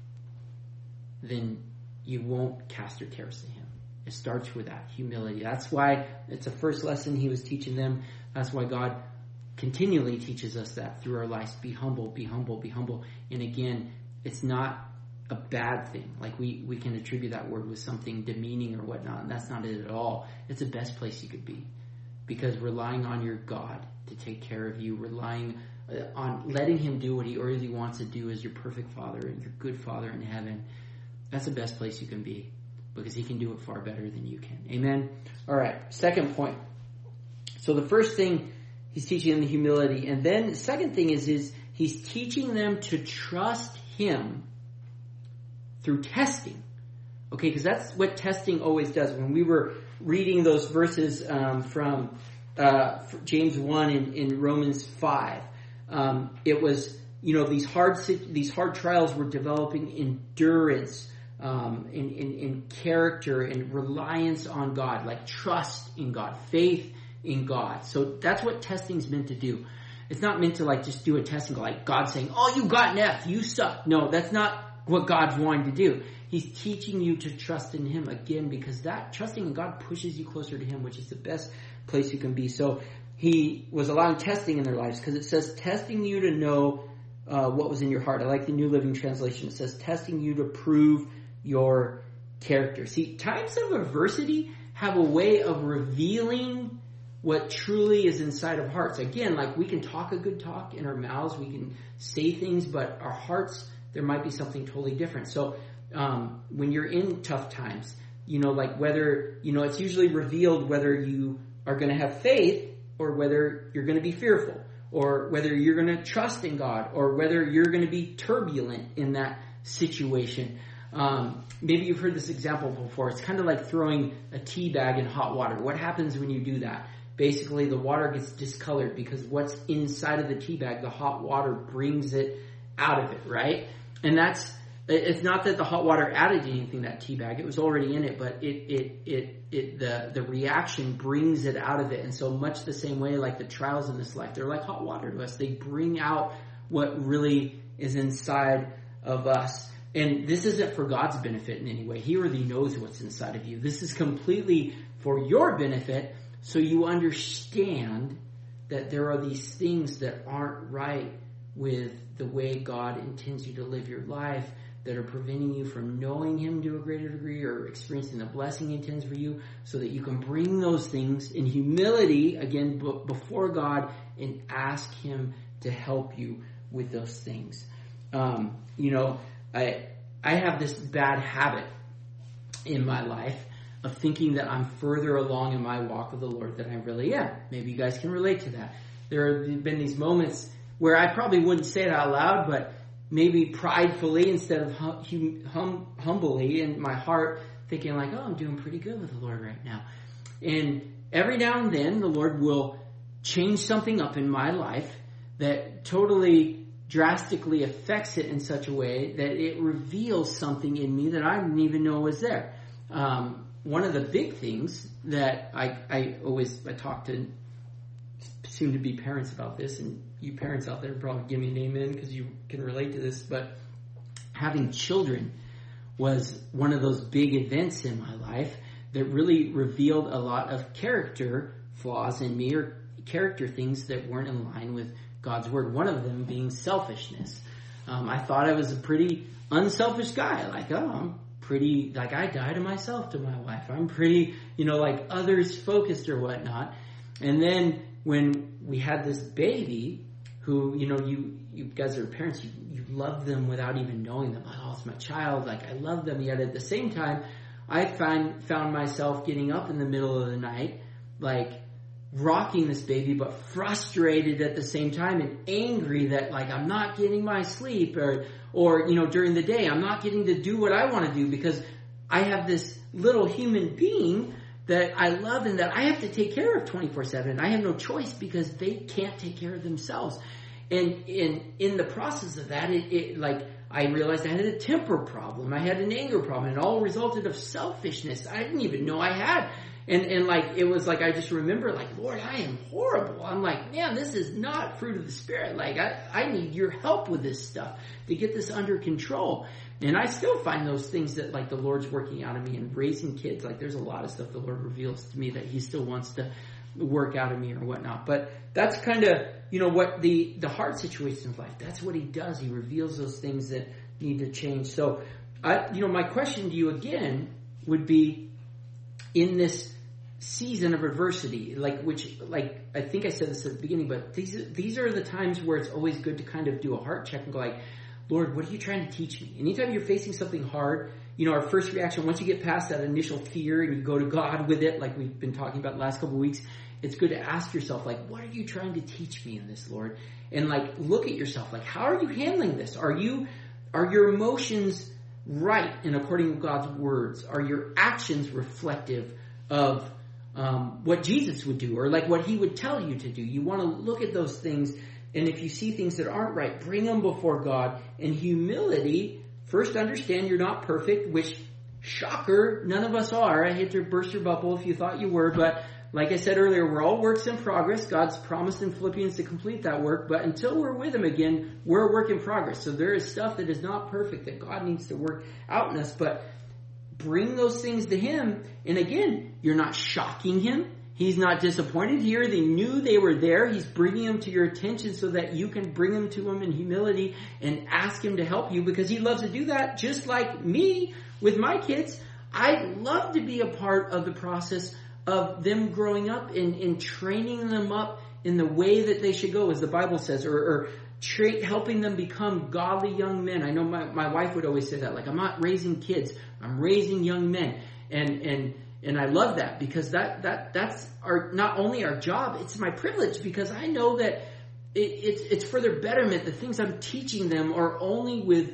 then you won't cast your cares to Him. It starts with that humility. That's why it's the first lesson He was teaching them. That's why God continually teaches us that through our lives. Be humble, be humble, be humble. And again, it's not a bad thing. Like we can attribute that word with something demeaning or whatnot, and that's not it at all. It's the best place you could be. Because relying on your God to take care of you, relying on letting Him do what He really wants to do as your perfect Father and your good Father in heaven, that's the best place you can be. Because He can do it far better than you can. Amen? All right, second point. So the first thing, He's teaching them the humility. And then the second thing is He's teaching them to trust Him through testing. Okay, because that's what testing always does. When we were reading those verses from James 1 in Romans 5, it was, these hard trials were developing endurance, in character and reliance on God, like trust in God, faith in God. So that's what testing's meant to do. It's not meant to like just do a test and go like God saying, "Oh, you got an F, you suck." No, that's not what God's wanting to do. He's teaching you to trust in Him again, because that trusting in God pushes you closer to Him, which is the best place you can be. So He was allowing testing in their lives because it says testing you to know what was in your heart. I like the New Living Translation. It says testing you to prove your character. See, times of adversity have a way of revealing what truly is inside of hearts. Again, like we can talk a good talk in our mouths, we can say things, but our hearts, there might be something totally different. So when you're in tough times, like whether, it's usually revealed whether you are going to have faith or whether you're going to be fearful, or whether you're going to trust in God, or whether you're going to be turbulent in that situation. Maybe you've heard this example before. It's kind of like throwing a tea bag in hot water. What happens when you do that? Basically, the water gets discolored because what's inside of the tea bag, the hot water brings it out of it, right? And it's not that the hot water added anything to that tea bag. It was already in it, but the reaction brings it out of it. And so much the same way, like the trials in this life, they're like hot water to us. They bring out what really is inside of us. And this isn't for God's benefit in any way. He already knows what's inside of you. This is completely for your benefit, so you understand that there are these things that aren't right with the way God intends you to live your life, that are preventing you from knowing Him to a greater degree or experiencing the blessing He intends for you, so that you can bring those things in humility, again, before God, and ask Him to help you with those things. I have this bad habit in my life of thinking that I'm further along in my walk with the Lord than I really am. Maybe you guys can relate to that. There have been these moments where I probably wouldn't say it out loud, but maybe pridefully instead of humbly in my heart, thinking like, oh, I'm doing pretty good with the Lord right now. And every now and then the Lord will change something up in my life that totally drastically affects it in such a way that it reveals something in me that I didn't even know was there. One of the big things that I talk to soon to be parents about this, and you parents out there probably give me an amen because you can relate to this, but having children was one of those big events in my life that really revealed a lot of character flaws in me, or character things that weren't in line with God's word. One of them being selfishness. I thought I was a pretty unselfish guy. Like, I'm pretty, like I die to myself to my wife. I'm pretty, like others focused or whatnot. And then when we had this baby who, you guys are parents, you love them without even knowing them. Like, oh, it's my child. Like, I love them. Yet at the same time, I found myself getting up in the middle of the night, like rocking this baby, but frustrated at the same time and angry that like I'm not getting my sleep, or during the day I'm not getting to do what I want to do because I have this little human being that I love and that I have to take care of 24/7. I have no choice because they can't take care of themselves. And in the process of that, it like I realized I had a temper problem. I had an anger problem, and it all resulted of selfishness I didn't even know I had. And like, it was like, I just remember like, Lord, I am horrible. I'm like, man, this is not fruit of the Spirit. Like, I need your help with this stuff to get this under control. And I still find those things that like the Lord's working out of me and raising kids. Like, there's a lot of stuff the Lord reveals to me that he still wants to work out of me or whatnot. But that's kind of, what the hard situation of life, that's what he does. He reveals those things that need to change. So, my question to you again would be, in this season of adversity, I think I said this at the beginning, but these are the times where it's always good to kind of do a heart check and go like, Lord, what are you trying to teach me? Anytime you're facing something hard, our first reaction, once you get past that initial fear and you go to God with it, like we've been talking about the last couple of weeks, it's good to ask yourself, like, what are you trying to teach me in this, Lord? And like, look at yourself, like, how are you handling this? Are your emotions right and according to God's words? Are your actions reflective of what Jesus would do, or like what he would tell you to do? You want to look at those things, and if you see things that aren't right, bring them before God. In humility, first understand you're not perfect, which, shocker, none of us are. I hate to burst your bubble if you thought you were, but like I said earlier, we're all works in progress. God's promised in Philippians to complete that work, but until we're with him again, we're a work in progress. So there is stuff that is not perfect that God needs to work out in us, but bring those things to him. And again, you're not shocking him. He's not disappointed here. They knew they were there. He's bringing them to your attention so that you can bring them to him in humility and ask him to help you, because he loves to do that, just like me with my kids. I love to be a part of the process of them growing up and training them up in the way that they should go, as the Bible says, or helping them become godly young men. I know my wife would always say that, like, I'm not raising kids, I'm raising young men. And I love that, because that's not only our job, it's my privilege, because I know that it's for their betterment. The things I'm teaching them are only with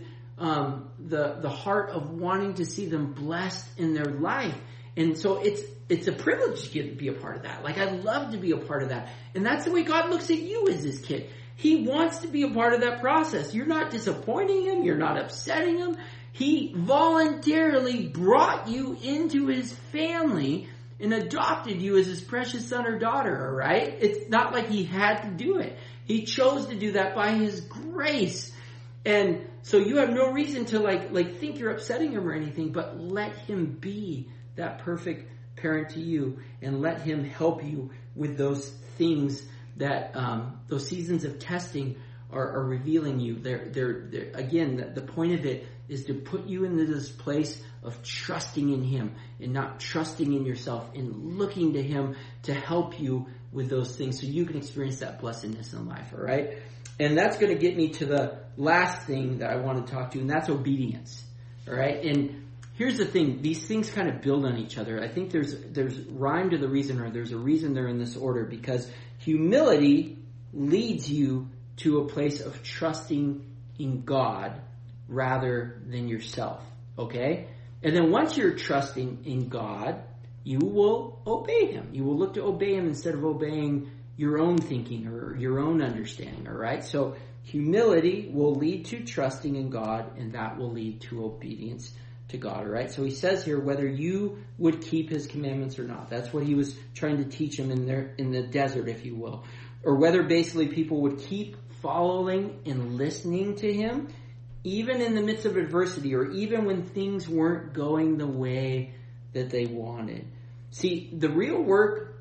the heart of wanting to see them blessed in their life. And so it's a privilege to be a part of that. Like, I love to be a part of that. And that's the way God looks at you as his kid. He wants to be a part of that process. You're not disappointing him. You're not upsetting him. He voluntarily brought you into his family and adopted you as his precious son or daughter, all right? It's not like he had to do it. He chose to do that by his grace. And so you have no reason to like think you're upsetting him or anything, but let him be that perfect parent to you, and let him help you with those things that those seasons of testing are revealing you. They're again, the point of it is to put you into this place of trusting in him and not trusting in yourself, and looking to him to help you with those things so you can experience that blessedness in life, all right? And that's going to get me to the last thing that I want to talk to, and that's obedience, all right? And here's the thing, these things kind of build on each other. I think there's rhyme to the reason, or there's a reason they're in this order, because humility leads you to a place of trusting in God rather than yourself, okay? And then once you're trusting in God, you will obey him. You will look to obey him instead of obeying your own thinking or your own understanding, all right? So humility will lead to trusting in God, and that will lead to obedience to God, all right? So he says here, whether you would keep his commandments or not. That's what he was trying to teach him in the desert, if you will. Or whether basically people would keep following and listening to him, even in the midst of adversity, or even when things weren't going the way that they wanted. See, the real work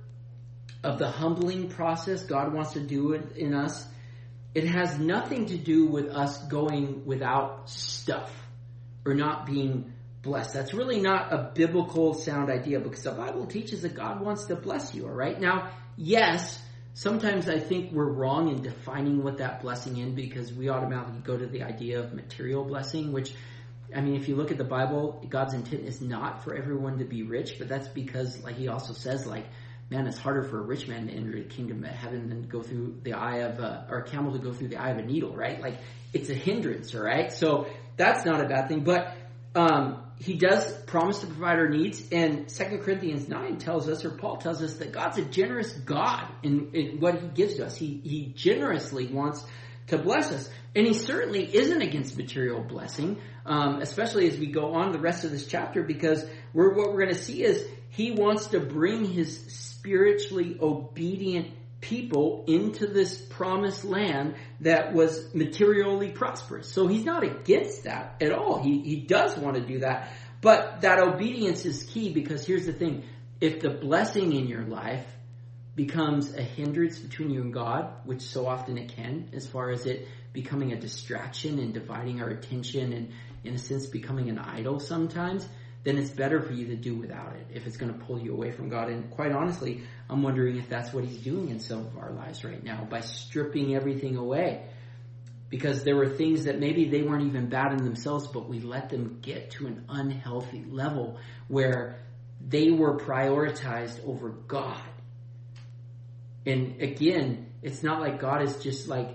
of the humbling process God wants to do it in us, it has nothing to do with us going without stuff or not being blessed. That's really not a biblical sound idea, because the Bible teaches that God wants to bless you, all right? Now, yes, sometimes I think we're wrong in defining what that blessing is, because we automatically go to the idea of material blessing, which, I mean, if you look at the Bible, God's intent is not for everyone to be rich, but that's because, like he also says, like, man, it's harder for a rich man to enter the kingdom of heaven than go through the eye of or a camel to go through the eye of a needle, right? Like, it's a hindrance, all right? So that's not a bad thing, but he does promise to provide our needs, and 2 Corinthians 9 tells us, or Paul tells us, that God's a generous God in what he gives to us. He generously wants to bless us. And he certainly isn't against material blessing, especially as we go on the rest of this chapter, because what we're going to see is he wants to bring his spiritually obedient people into this promised land that was materially prosperous. So he's not against that at all. He does want to do that. But that obedience is key, because here's the thing. If the blessing in your life becomes a hindrance between you and God, which so often it can, as far as it becoming a distraction and dividing our attention and, in a sense, becoming an idol sometimes, then it's better for you to do without it if it's going to pull you away from God. And quite honestly, I'm wondering if that's what he's doing in some of our lives right now by stripping everything away. Because there were things that maybe they weren't even bad in themselves, but we let them get to an unhealthy level where they were prioritized over God. And again, it's not like God is just like,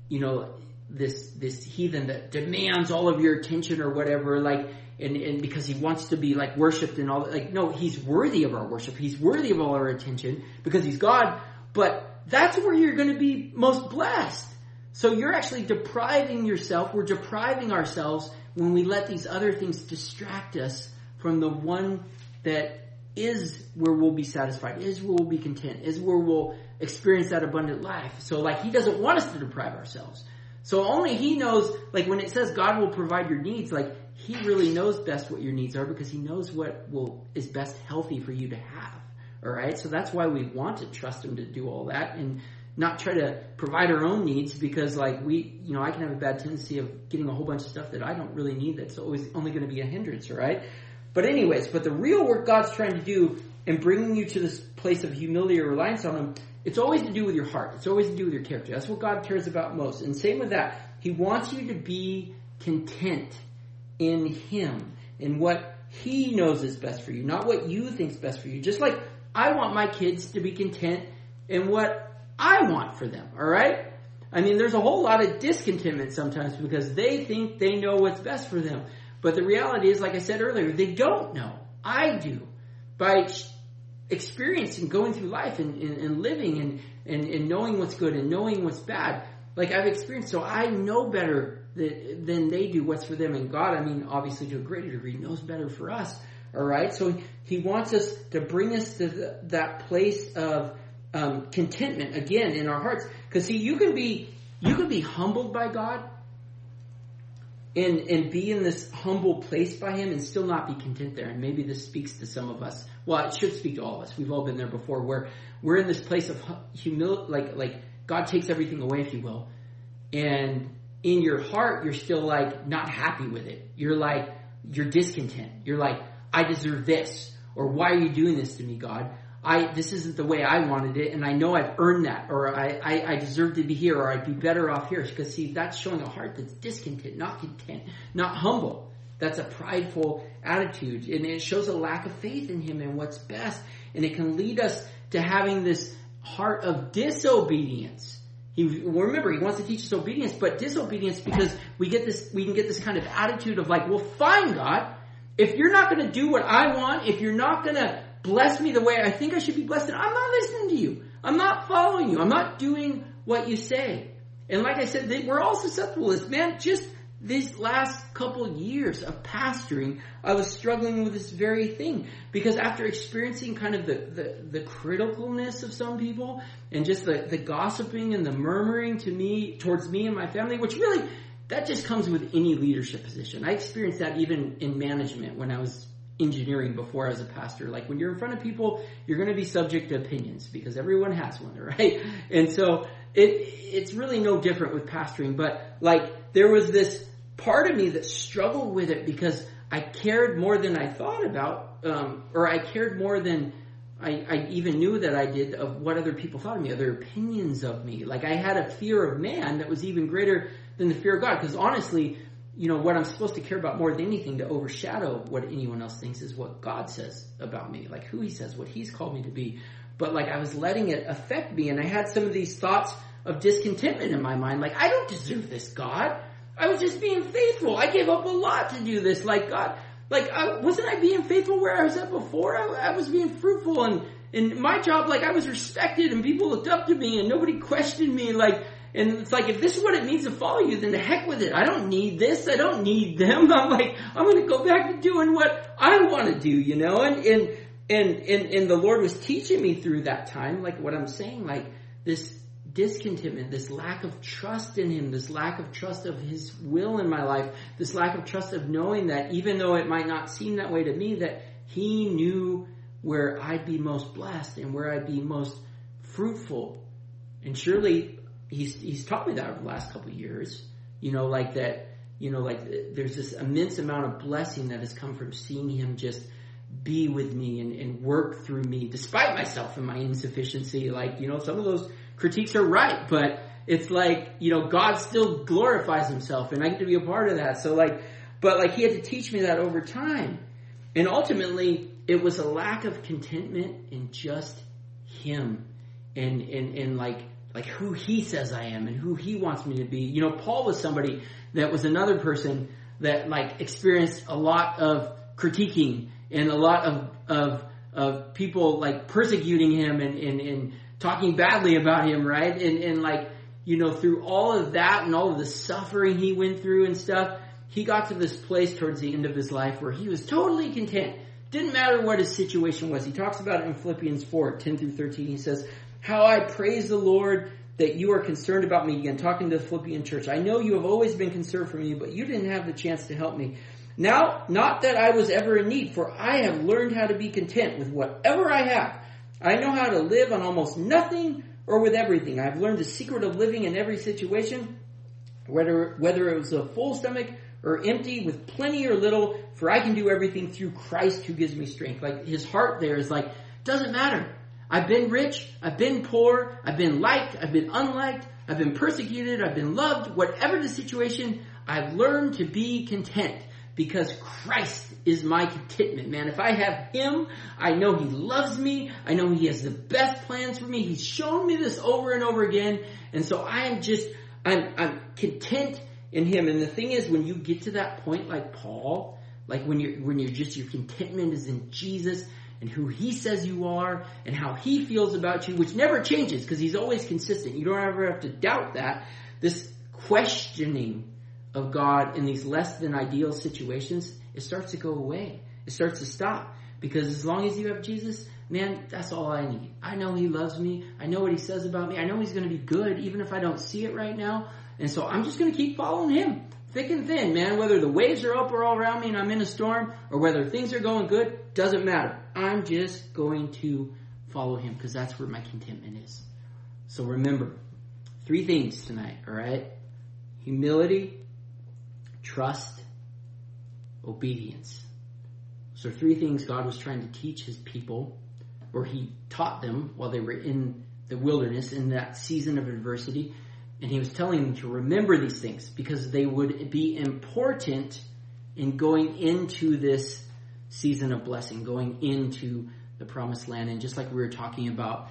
this heathen that demands all of your attention or whatever, like, and because he wants to be like worshipped and all that. Like, no, he's worthy of our worship. He's worthy of all our attention because he's God. But that's where you're going to be most blessed. So you're actually depriving yourself. We're depriving ourselves when we let these other things distract us from the one that is where we'll be satisfied, is where we'll be content, is where we'll experience that abundant life. So like he doesn't want us to deprive ourselves. So only he knows, like when it says God will provide your needs, like he really knows best what your needs are because he knows what is best healthy for you to have. All right. So that's why we want to trust him to do all that and not try to provide our own needs, because like I can have a bad tendency of getting a whole bunch of stuff that I don't really need. That's always only going to be a hindrance. All right. But the real work God's trying to do in bringing you to this place of humility or reliance on him, it's always to do with your heart. It's always to do with your character. That's what God cares about most. And same with that. He wants you to be content in him, in what he knows is best for you, not what you think is best for you. Just like I want my kids to be content in what I want for them, all right? I mean, there's a whole lot of discontentment sometimes because they think they know what's best for them. But the reality is, like I said earlier, they don't know. I do. By experiencing, going through life and living and knowing what's good and knowing what's bad, like I've experienced, so I know better than they do what's for them. And God, I mean, obviously to a greater degree, knows better for us, all right? So he wants us to bring us to that place of contentment again in our hearts. Because see, you can be humbled by God and be in this humble place by him and still not be content there. And maybe this speaks to some of us. Well, it should speak to all of us. We've all been there before, where we're in this place of humility, like God takes everything away, if you will. And in your heart, you're still like not happy with it. You're discontent. You're like, I deserve this. Or why are you doing this to me, God? This isn't the way I wanted it, and I know I've earned that, or I deserve to be here, or I'd be better off here. Because see, that's showing a heart that's discontent, not content, not humble. That's a prideful attitude, and it shows a lack of faith in him and what's best, and it can lead us to having this heart of disobedience. Remember, he wants to teach us obedience, but disobedience because we can get this kind of attitude of like, well, fine, God, if you're not going to do what I want, if you're not going to bless me the way I think I should be blessed, and I'm not listening to you. I'm not following you. I'm not doing what you say. And like I said, we're all susceptible to this. Man, just these last couple of years of pastoring, I was struggling with this very thing. Because after experiencing kind of the criticalness of some people, and just the gossiping and the murmuring towards me and my family, which really, that just comes with any leadership position. I experienced that even in management when I was engineering before I was a pastor. Like when you're in front of people, you're going to be subject to opinions because everyone has one, right? And so it's really no different with pastoring. But like there was this part of me that struggled with it because I cared more than I thought about, or I cared more than I even knew that I did of what other people thought of me, other opinions of me. Like I had a fear of man that was even greater than the fear of God. Because honestly, what I'm supposed to care about more than anything to overshadow what anyone else thinks is what God says about me, like who he says, what he's called me to be. But like I was letting it affect me, and I had some of these thoughts of discontentment in my mind. Like, I don't deserve this, God. I was just being faithful. I gave up a lot to do this. Like, God, wasn't I being faithful where I was at before? I was being fruitful, and in my job, like I was respected and people looked up to me and nobody questioned me. Like, And it's like, if this is what it means to follow you, then the heck with it. I don't need this. I don't need them. I'm like, I'm going to go back to doing what I want to do, you know? And the Lord was teaching me through that time, like what I'm saying, like this discontentment, this lack of trust in Him, this lack of trust of His will in my life, this lack of trust of knowing that even though it might not seem that way to me, that He knew where I'd be most blessed and where I'd be most fruitful. And surely He's taught me that over the last couple of years, you know, like that, you know, like there's this immense amount of blessing that has come from seeing Him just be with me and work through me despite myself and my insufficiency. Like, you know, some of those critiques are right, but it's like, you know, God still glorifies Himself and I get to be a part of that. So like, but like He had to teach me that over time. And ultimately it was a lack of contentment in just Him and like who He says I am and who He wants me to be. You know, Paul was somebody that was another person that like experienced a lot of critiquing and a lot of people like persecuting him and talking badly about him, right? And like, you know, through all of that and all of the suffering he went through and stuff, he got to this place towards the end of his life where he was totally content. Didn't matter what his situation was. He talks about it in Philippians 4:10-13. He says, how I praise the Lord that you are concerned about me. Again, talking to the Philippian church. I know you have always been concerned for me, but you didn't have the chance to help me. Now, not that I was ever in need, for I have learned how to be content with whatever I have. I know how to live on almost nothing or with everything. I've learned the secret of living in every situation, whether it was a full stomach or empty, with plenty or little, for I can do everything through Christ who gives me strength. Like his heart there is like, doesn't matter. I've been rich, I've been poor, I've been liked, I've been unliked, I've been persecuted, I've been loved. Whatever the situation, I've learned to be content because Christ is my contentment, man. If I have Him, I know He loves me. I know He has the best plans for me. He's shown me this over and over again. And so I'm content in Him. And the thing is, when you get to that point like Paul, like when your contentment is in Jesus and who He says you are and how He feels about you, which never changes because He's always consistent. You don't ever have to doubt that. This questioning of God in these less than ideal situations, it starts to go away. It starts to stop. Because as long as you have Jesus, man, that's all I need. I know He loves me. I know what He says about me. I know He's going to be good even if I don't see it right now. And so I'm just going to keep following Him. Thick and thin, man. Whether the waves are up or all around me and I'm in a storm, or whether things are going good, doesn't matter. I'm just going to follow Him because that's where my contentment is. So remember, 3 things tonight, all right? Humility, trust, obedience. So 3 things God was trying to teach His people, or He taught them while they were in the wilderness in that season of adversity. And He was telling them to remember these things because they would be important in going into this season of blessing, going into the promised land. And just like we were talking about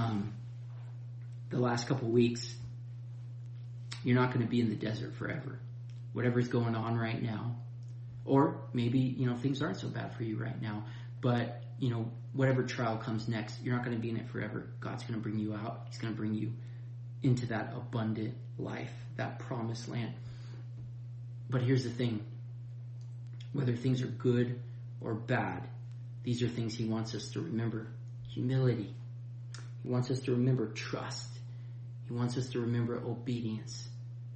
the last couple weeks, you're not going to be in the desert forever. Whatever's going on right now. Or maybe, you know, things aren't so bad for you right now. But, you know, whatever trial comes next, you're not going to be in it forever. God's going to bring you out. He's going to bring you into that abundant life, that promised land. But here's the thing. Whether things are good or bad, these are things He wants us to remember. Humility. He wants us to remember trust. He wants us to remember obedience.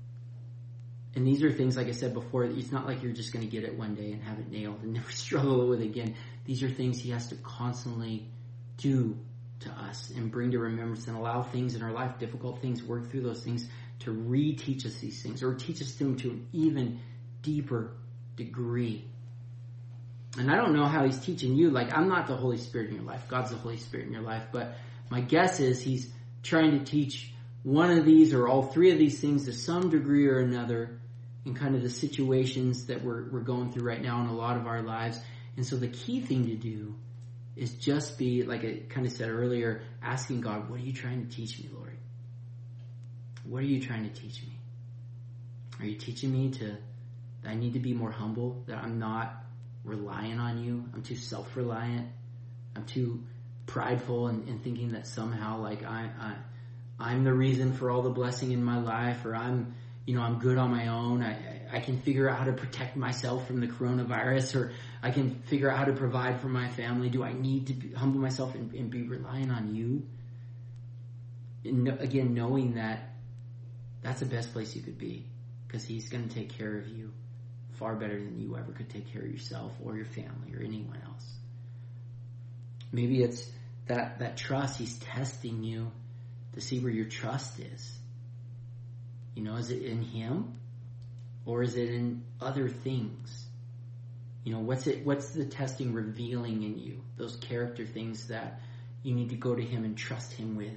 And these are things, like I said before, it's not like you're just going to get it one day and have it nailed and never struggle with it again. These are things He has to constantly do to us and bring to remembrance and allow things in our life, difficult things, work through those things to reteach us these things or teach us them to an even deeper degree. And I don't know how He's teaching you. Like, I'm not the Holy Spirit in your life. God's the Holy Spirit in your life. But my guess is He's trying to teach one of these or all 3 of these things to some degree or another in kind of the situations that we're going through right now in a lot of our lives. And so the key thing to do is just be, like I kind of said earlier, asking God, what are you trying to teach me, Lord? What are you trying to teach me? Are you teaching me that I need to be more humble, that I'm not relying on you? I'm too self-reliant. I'm too prideful and thinking that somehow like I'm the reason for all the blessing in my life, or I'm good on my own. I can figure out how to protect myself from the coronavirus, or I can figure out how to provide for my family. Do I need to humble myself and be relying on you? And again, knowing that that's the best place you could be, because he's going to take care of you far better than you ever could take care of yourself or your family or anyone else. Maybe it's that trust. He's testing you to see where your trust is. Is it in him, or is it in other things? What's the testing revealing in you? Those character things that you need to go to him and trust him with.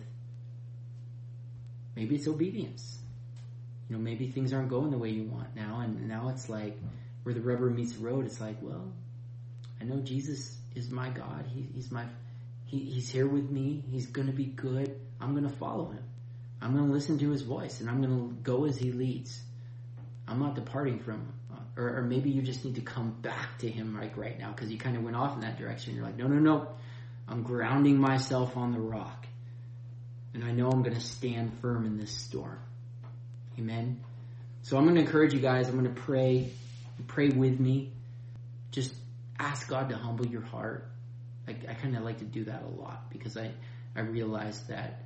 Maybe it's obedience. Maybe things aren't going the way you want now, and now it's like where the rubber meets the road. It's like, well, I know Jesus is my God. He's here with me. He's going to be good. I'm going to follow him. I'm going to listen to his voice, and I'm going to go as he leads. I'm not departing from him. Or maybe you just need to come back to him right now, because you kind of went off in that direction. You're like, no. I'm grounding myself on the rock. And I know I'm going to stand firm in this storm. Amen. So I'm going to encourage you guys. I'm going to pray. Pray with me. Just ask God to humble your heart. I kind of like to do that a lot, because I realize that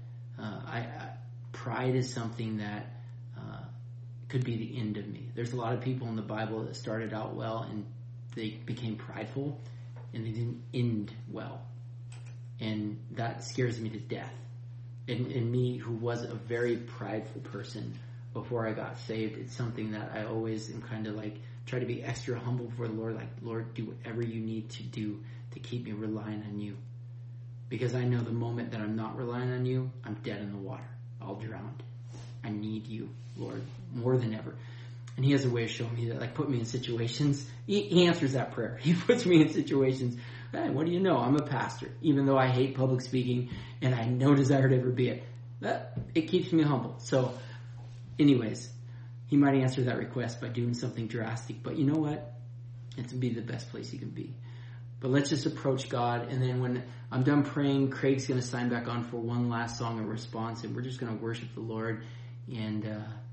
pride is something that could be the end of me. There's a lot of people in the Bible that started out well and they became prideful and they didn't end well. And that scares me to death. And me, who was a very prideful person before I got saved, it's something that I always am kind of like, try to be extra humble before the Lord. Like, Lord, do whatever you need to do to keep me relying on you. Because I know the moment that I'm not relying on you, I'm dead in the water. I'll drown. I need you, Lord, more than ever. And he has a way of showing me that, like, put me in situations. He answers that prayer. He puts me in situations. Hey, what do you know? I'm a pastor. Even though I hate public speaking and I have no desire to ever be it. It keeps me humble. So, anyways, he might answer that request by doing something drastic. But you know what? It's going to be the best place you can be. But let's just approach God. And then when I'm done praying, Craig's going to sign back on for one last song of response. And we're just going to worship the Lord and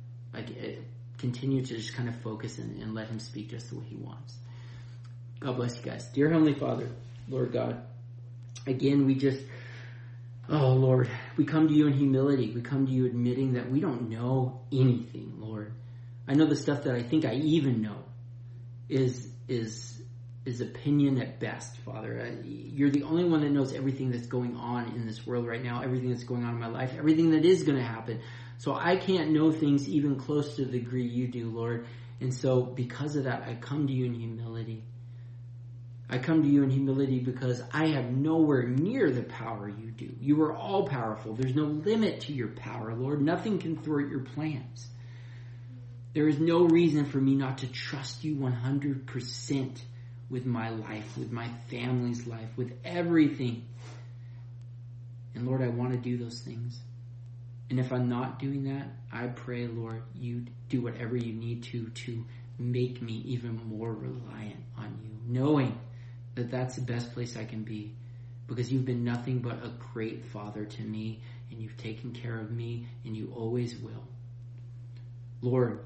continue to just kind of focus and let him speak just the way he wants. God bless you guys. Dear Heavenly Father, Lord God, again, Lord, we come to you in humility. We come to you admitting that we don't know anything, Lord. I know the stuff that I think I even know is opinion at best, Father. You're the only one that knows everything that's going on in this world right now, everything that's going on in my life, everything that is going to happen. So I can't know things even close to the degree you do, Lord. And so because of that, I come to you in humility. I come to you in humility because I have nowhere near the power you do. You are all powerful. There's no limit to your power, Lord. Nothing can thwart your plans. There is no reason for me not to trust you 100% with my life, with my family's life, with everything. And Lord, I want to do those things. And if I'm not doing that, I pray, Lord, you do whatever you need to make me even more reliant on you, knowing that that's the best place I can be, because you've been nothing but a great Father to me, and you've taken care of me, and you always will. Lord,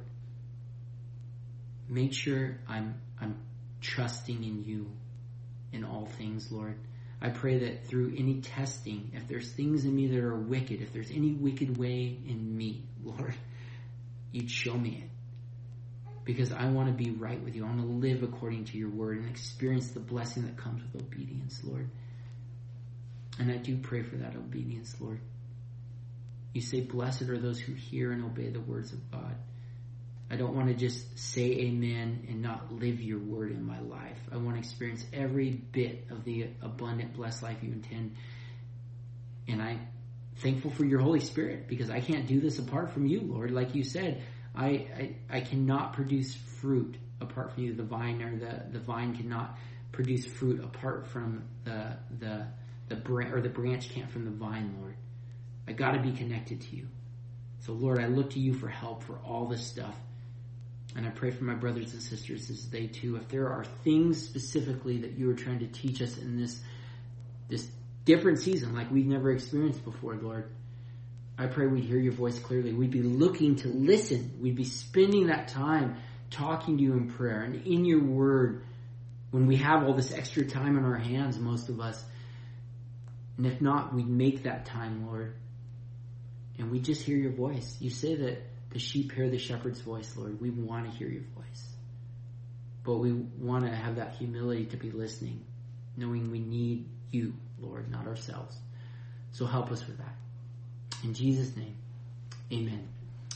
make sure I'm trusting in you in all things, Lord. I pray that through any testing, if there's things in me that are wicked, if there's any wicked way in me, Lord, you'd show me it. Because I want to be right with you. I want to live according to your word and experience the blessing that comes with obedience, Lord. And I do pray for that obedience, Lord. You say, blessed are those who hear and obey the words of God. I don't want to just say amen and not live your word in my life. I want to experience every bit of the abundant, blessed life you intend. And I'm thankful for your Holy Spirit, because I can't do this apart from you, Lord. Like you said, I cannot produce fruit apart from you. The vine cannot produce fruit apart from the branch can't from the vine, Lord. I got to be connected to you. So Lord, I look to you for help for all this stuff. And I pray for my brothers and sisters as they too, if there are things specifically that you are trying to teach us in this different season like we've never experienced before, Lord, I pray we'd hear your voice clearly. We'd be looking to listen. We'd be spending that time talking to you in prayer and in your word when we have all this extra time on our hands, most of us. And if not, we'd make that time, Lord. And we just hear your voice. You say that the sheep hear the shepherd's voice, Lord. We want to hear your voice. But we want to have that humility to be listening, knowing we need you, Lord, not ourselves. So help us with that. In Jesus' name, amen.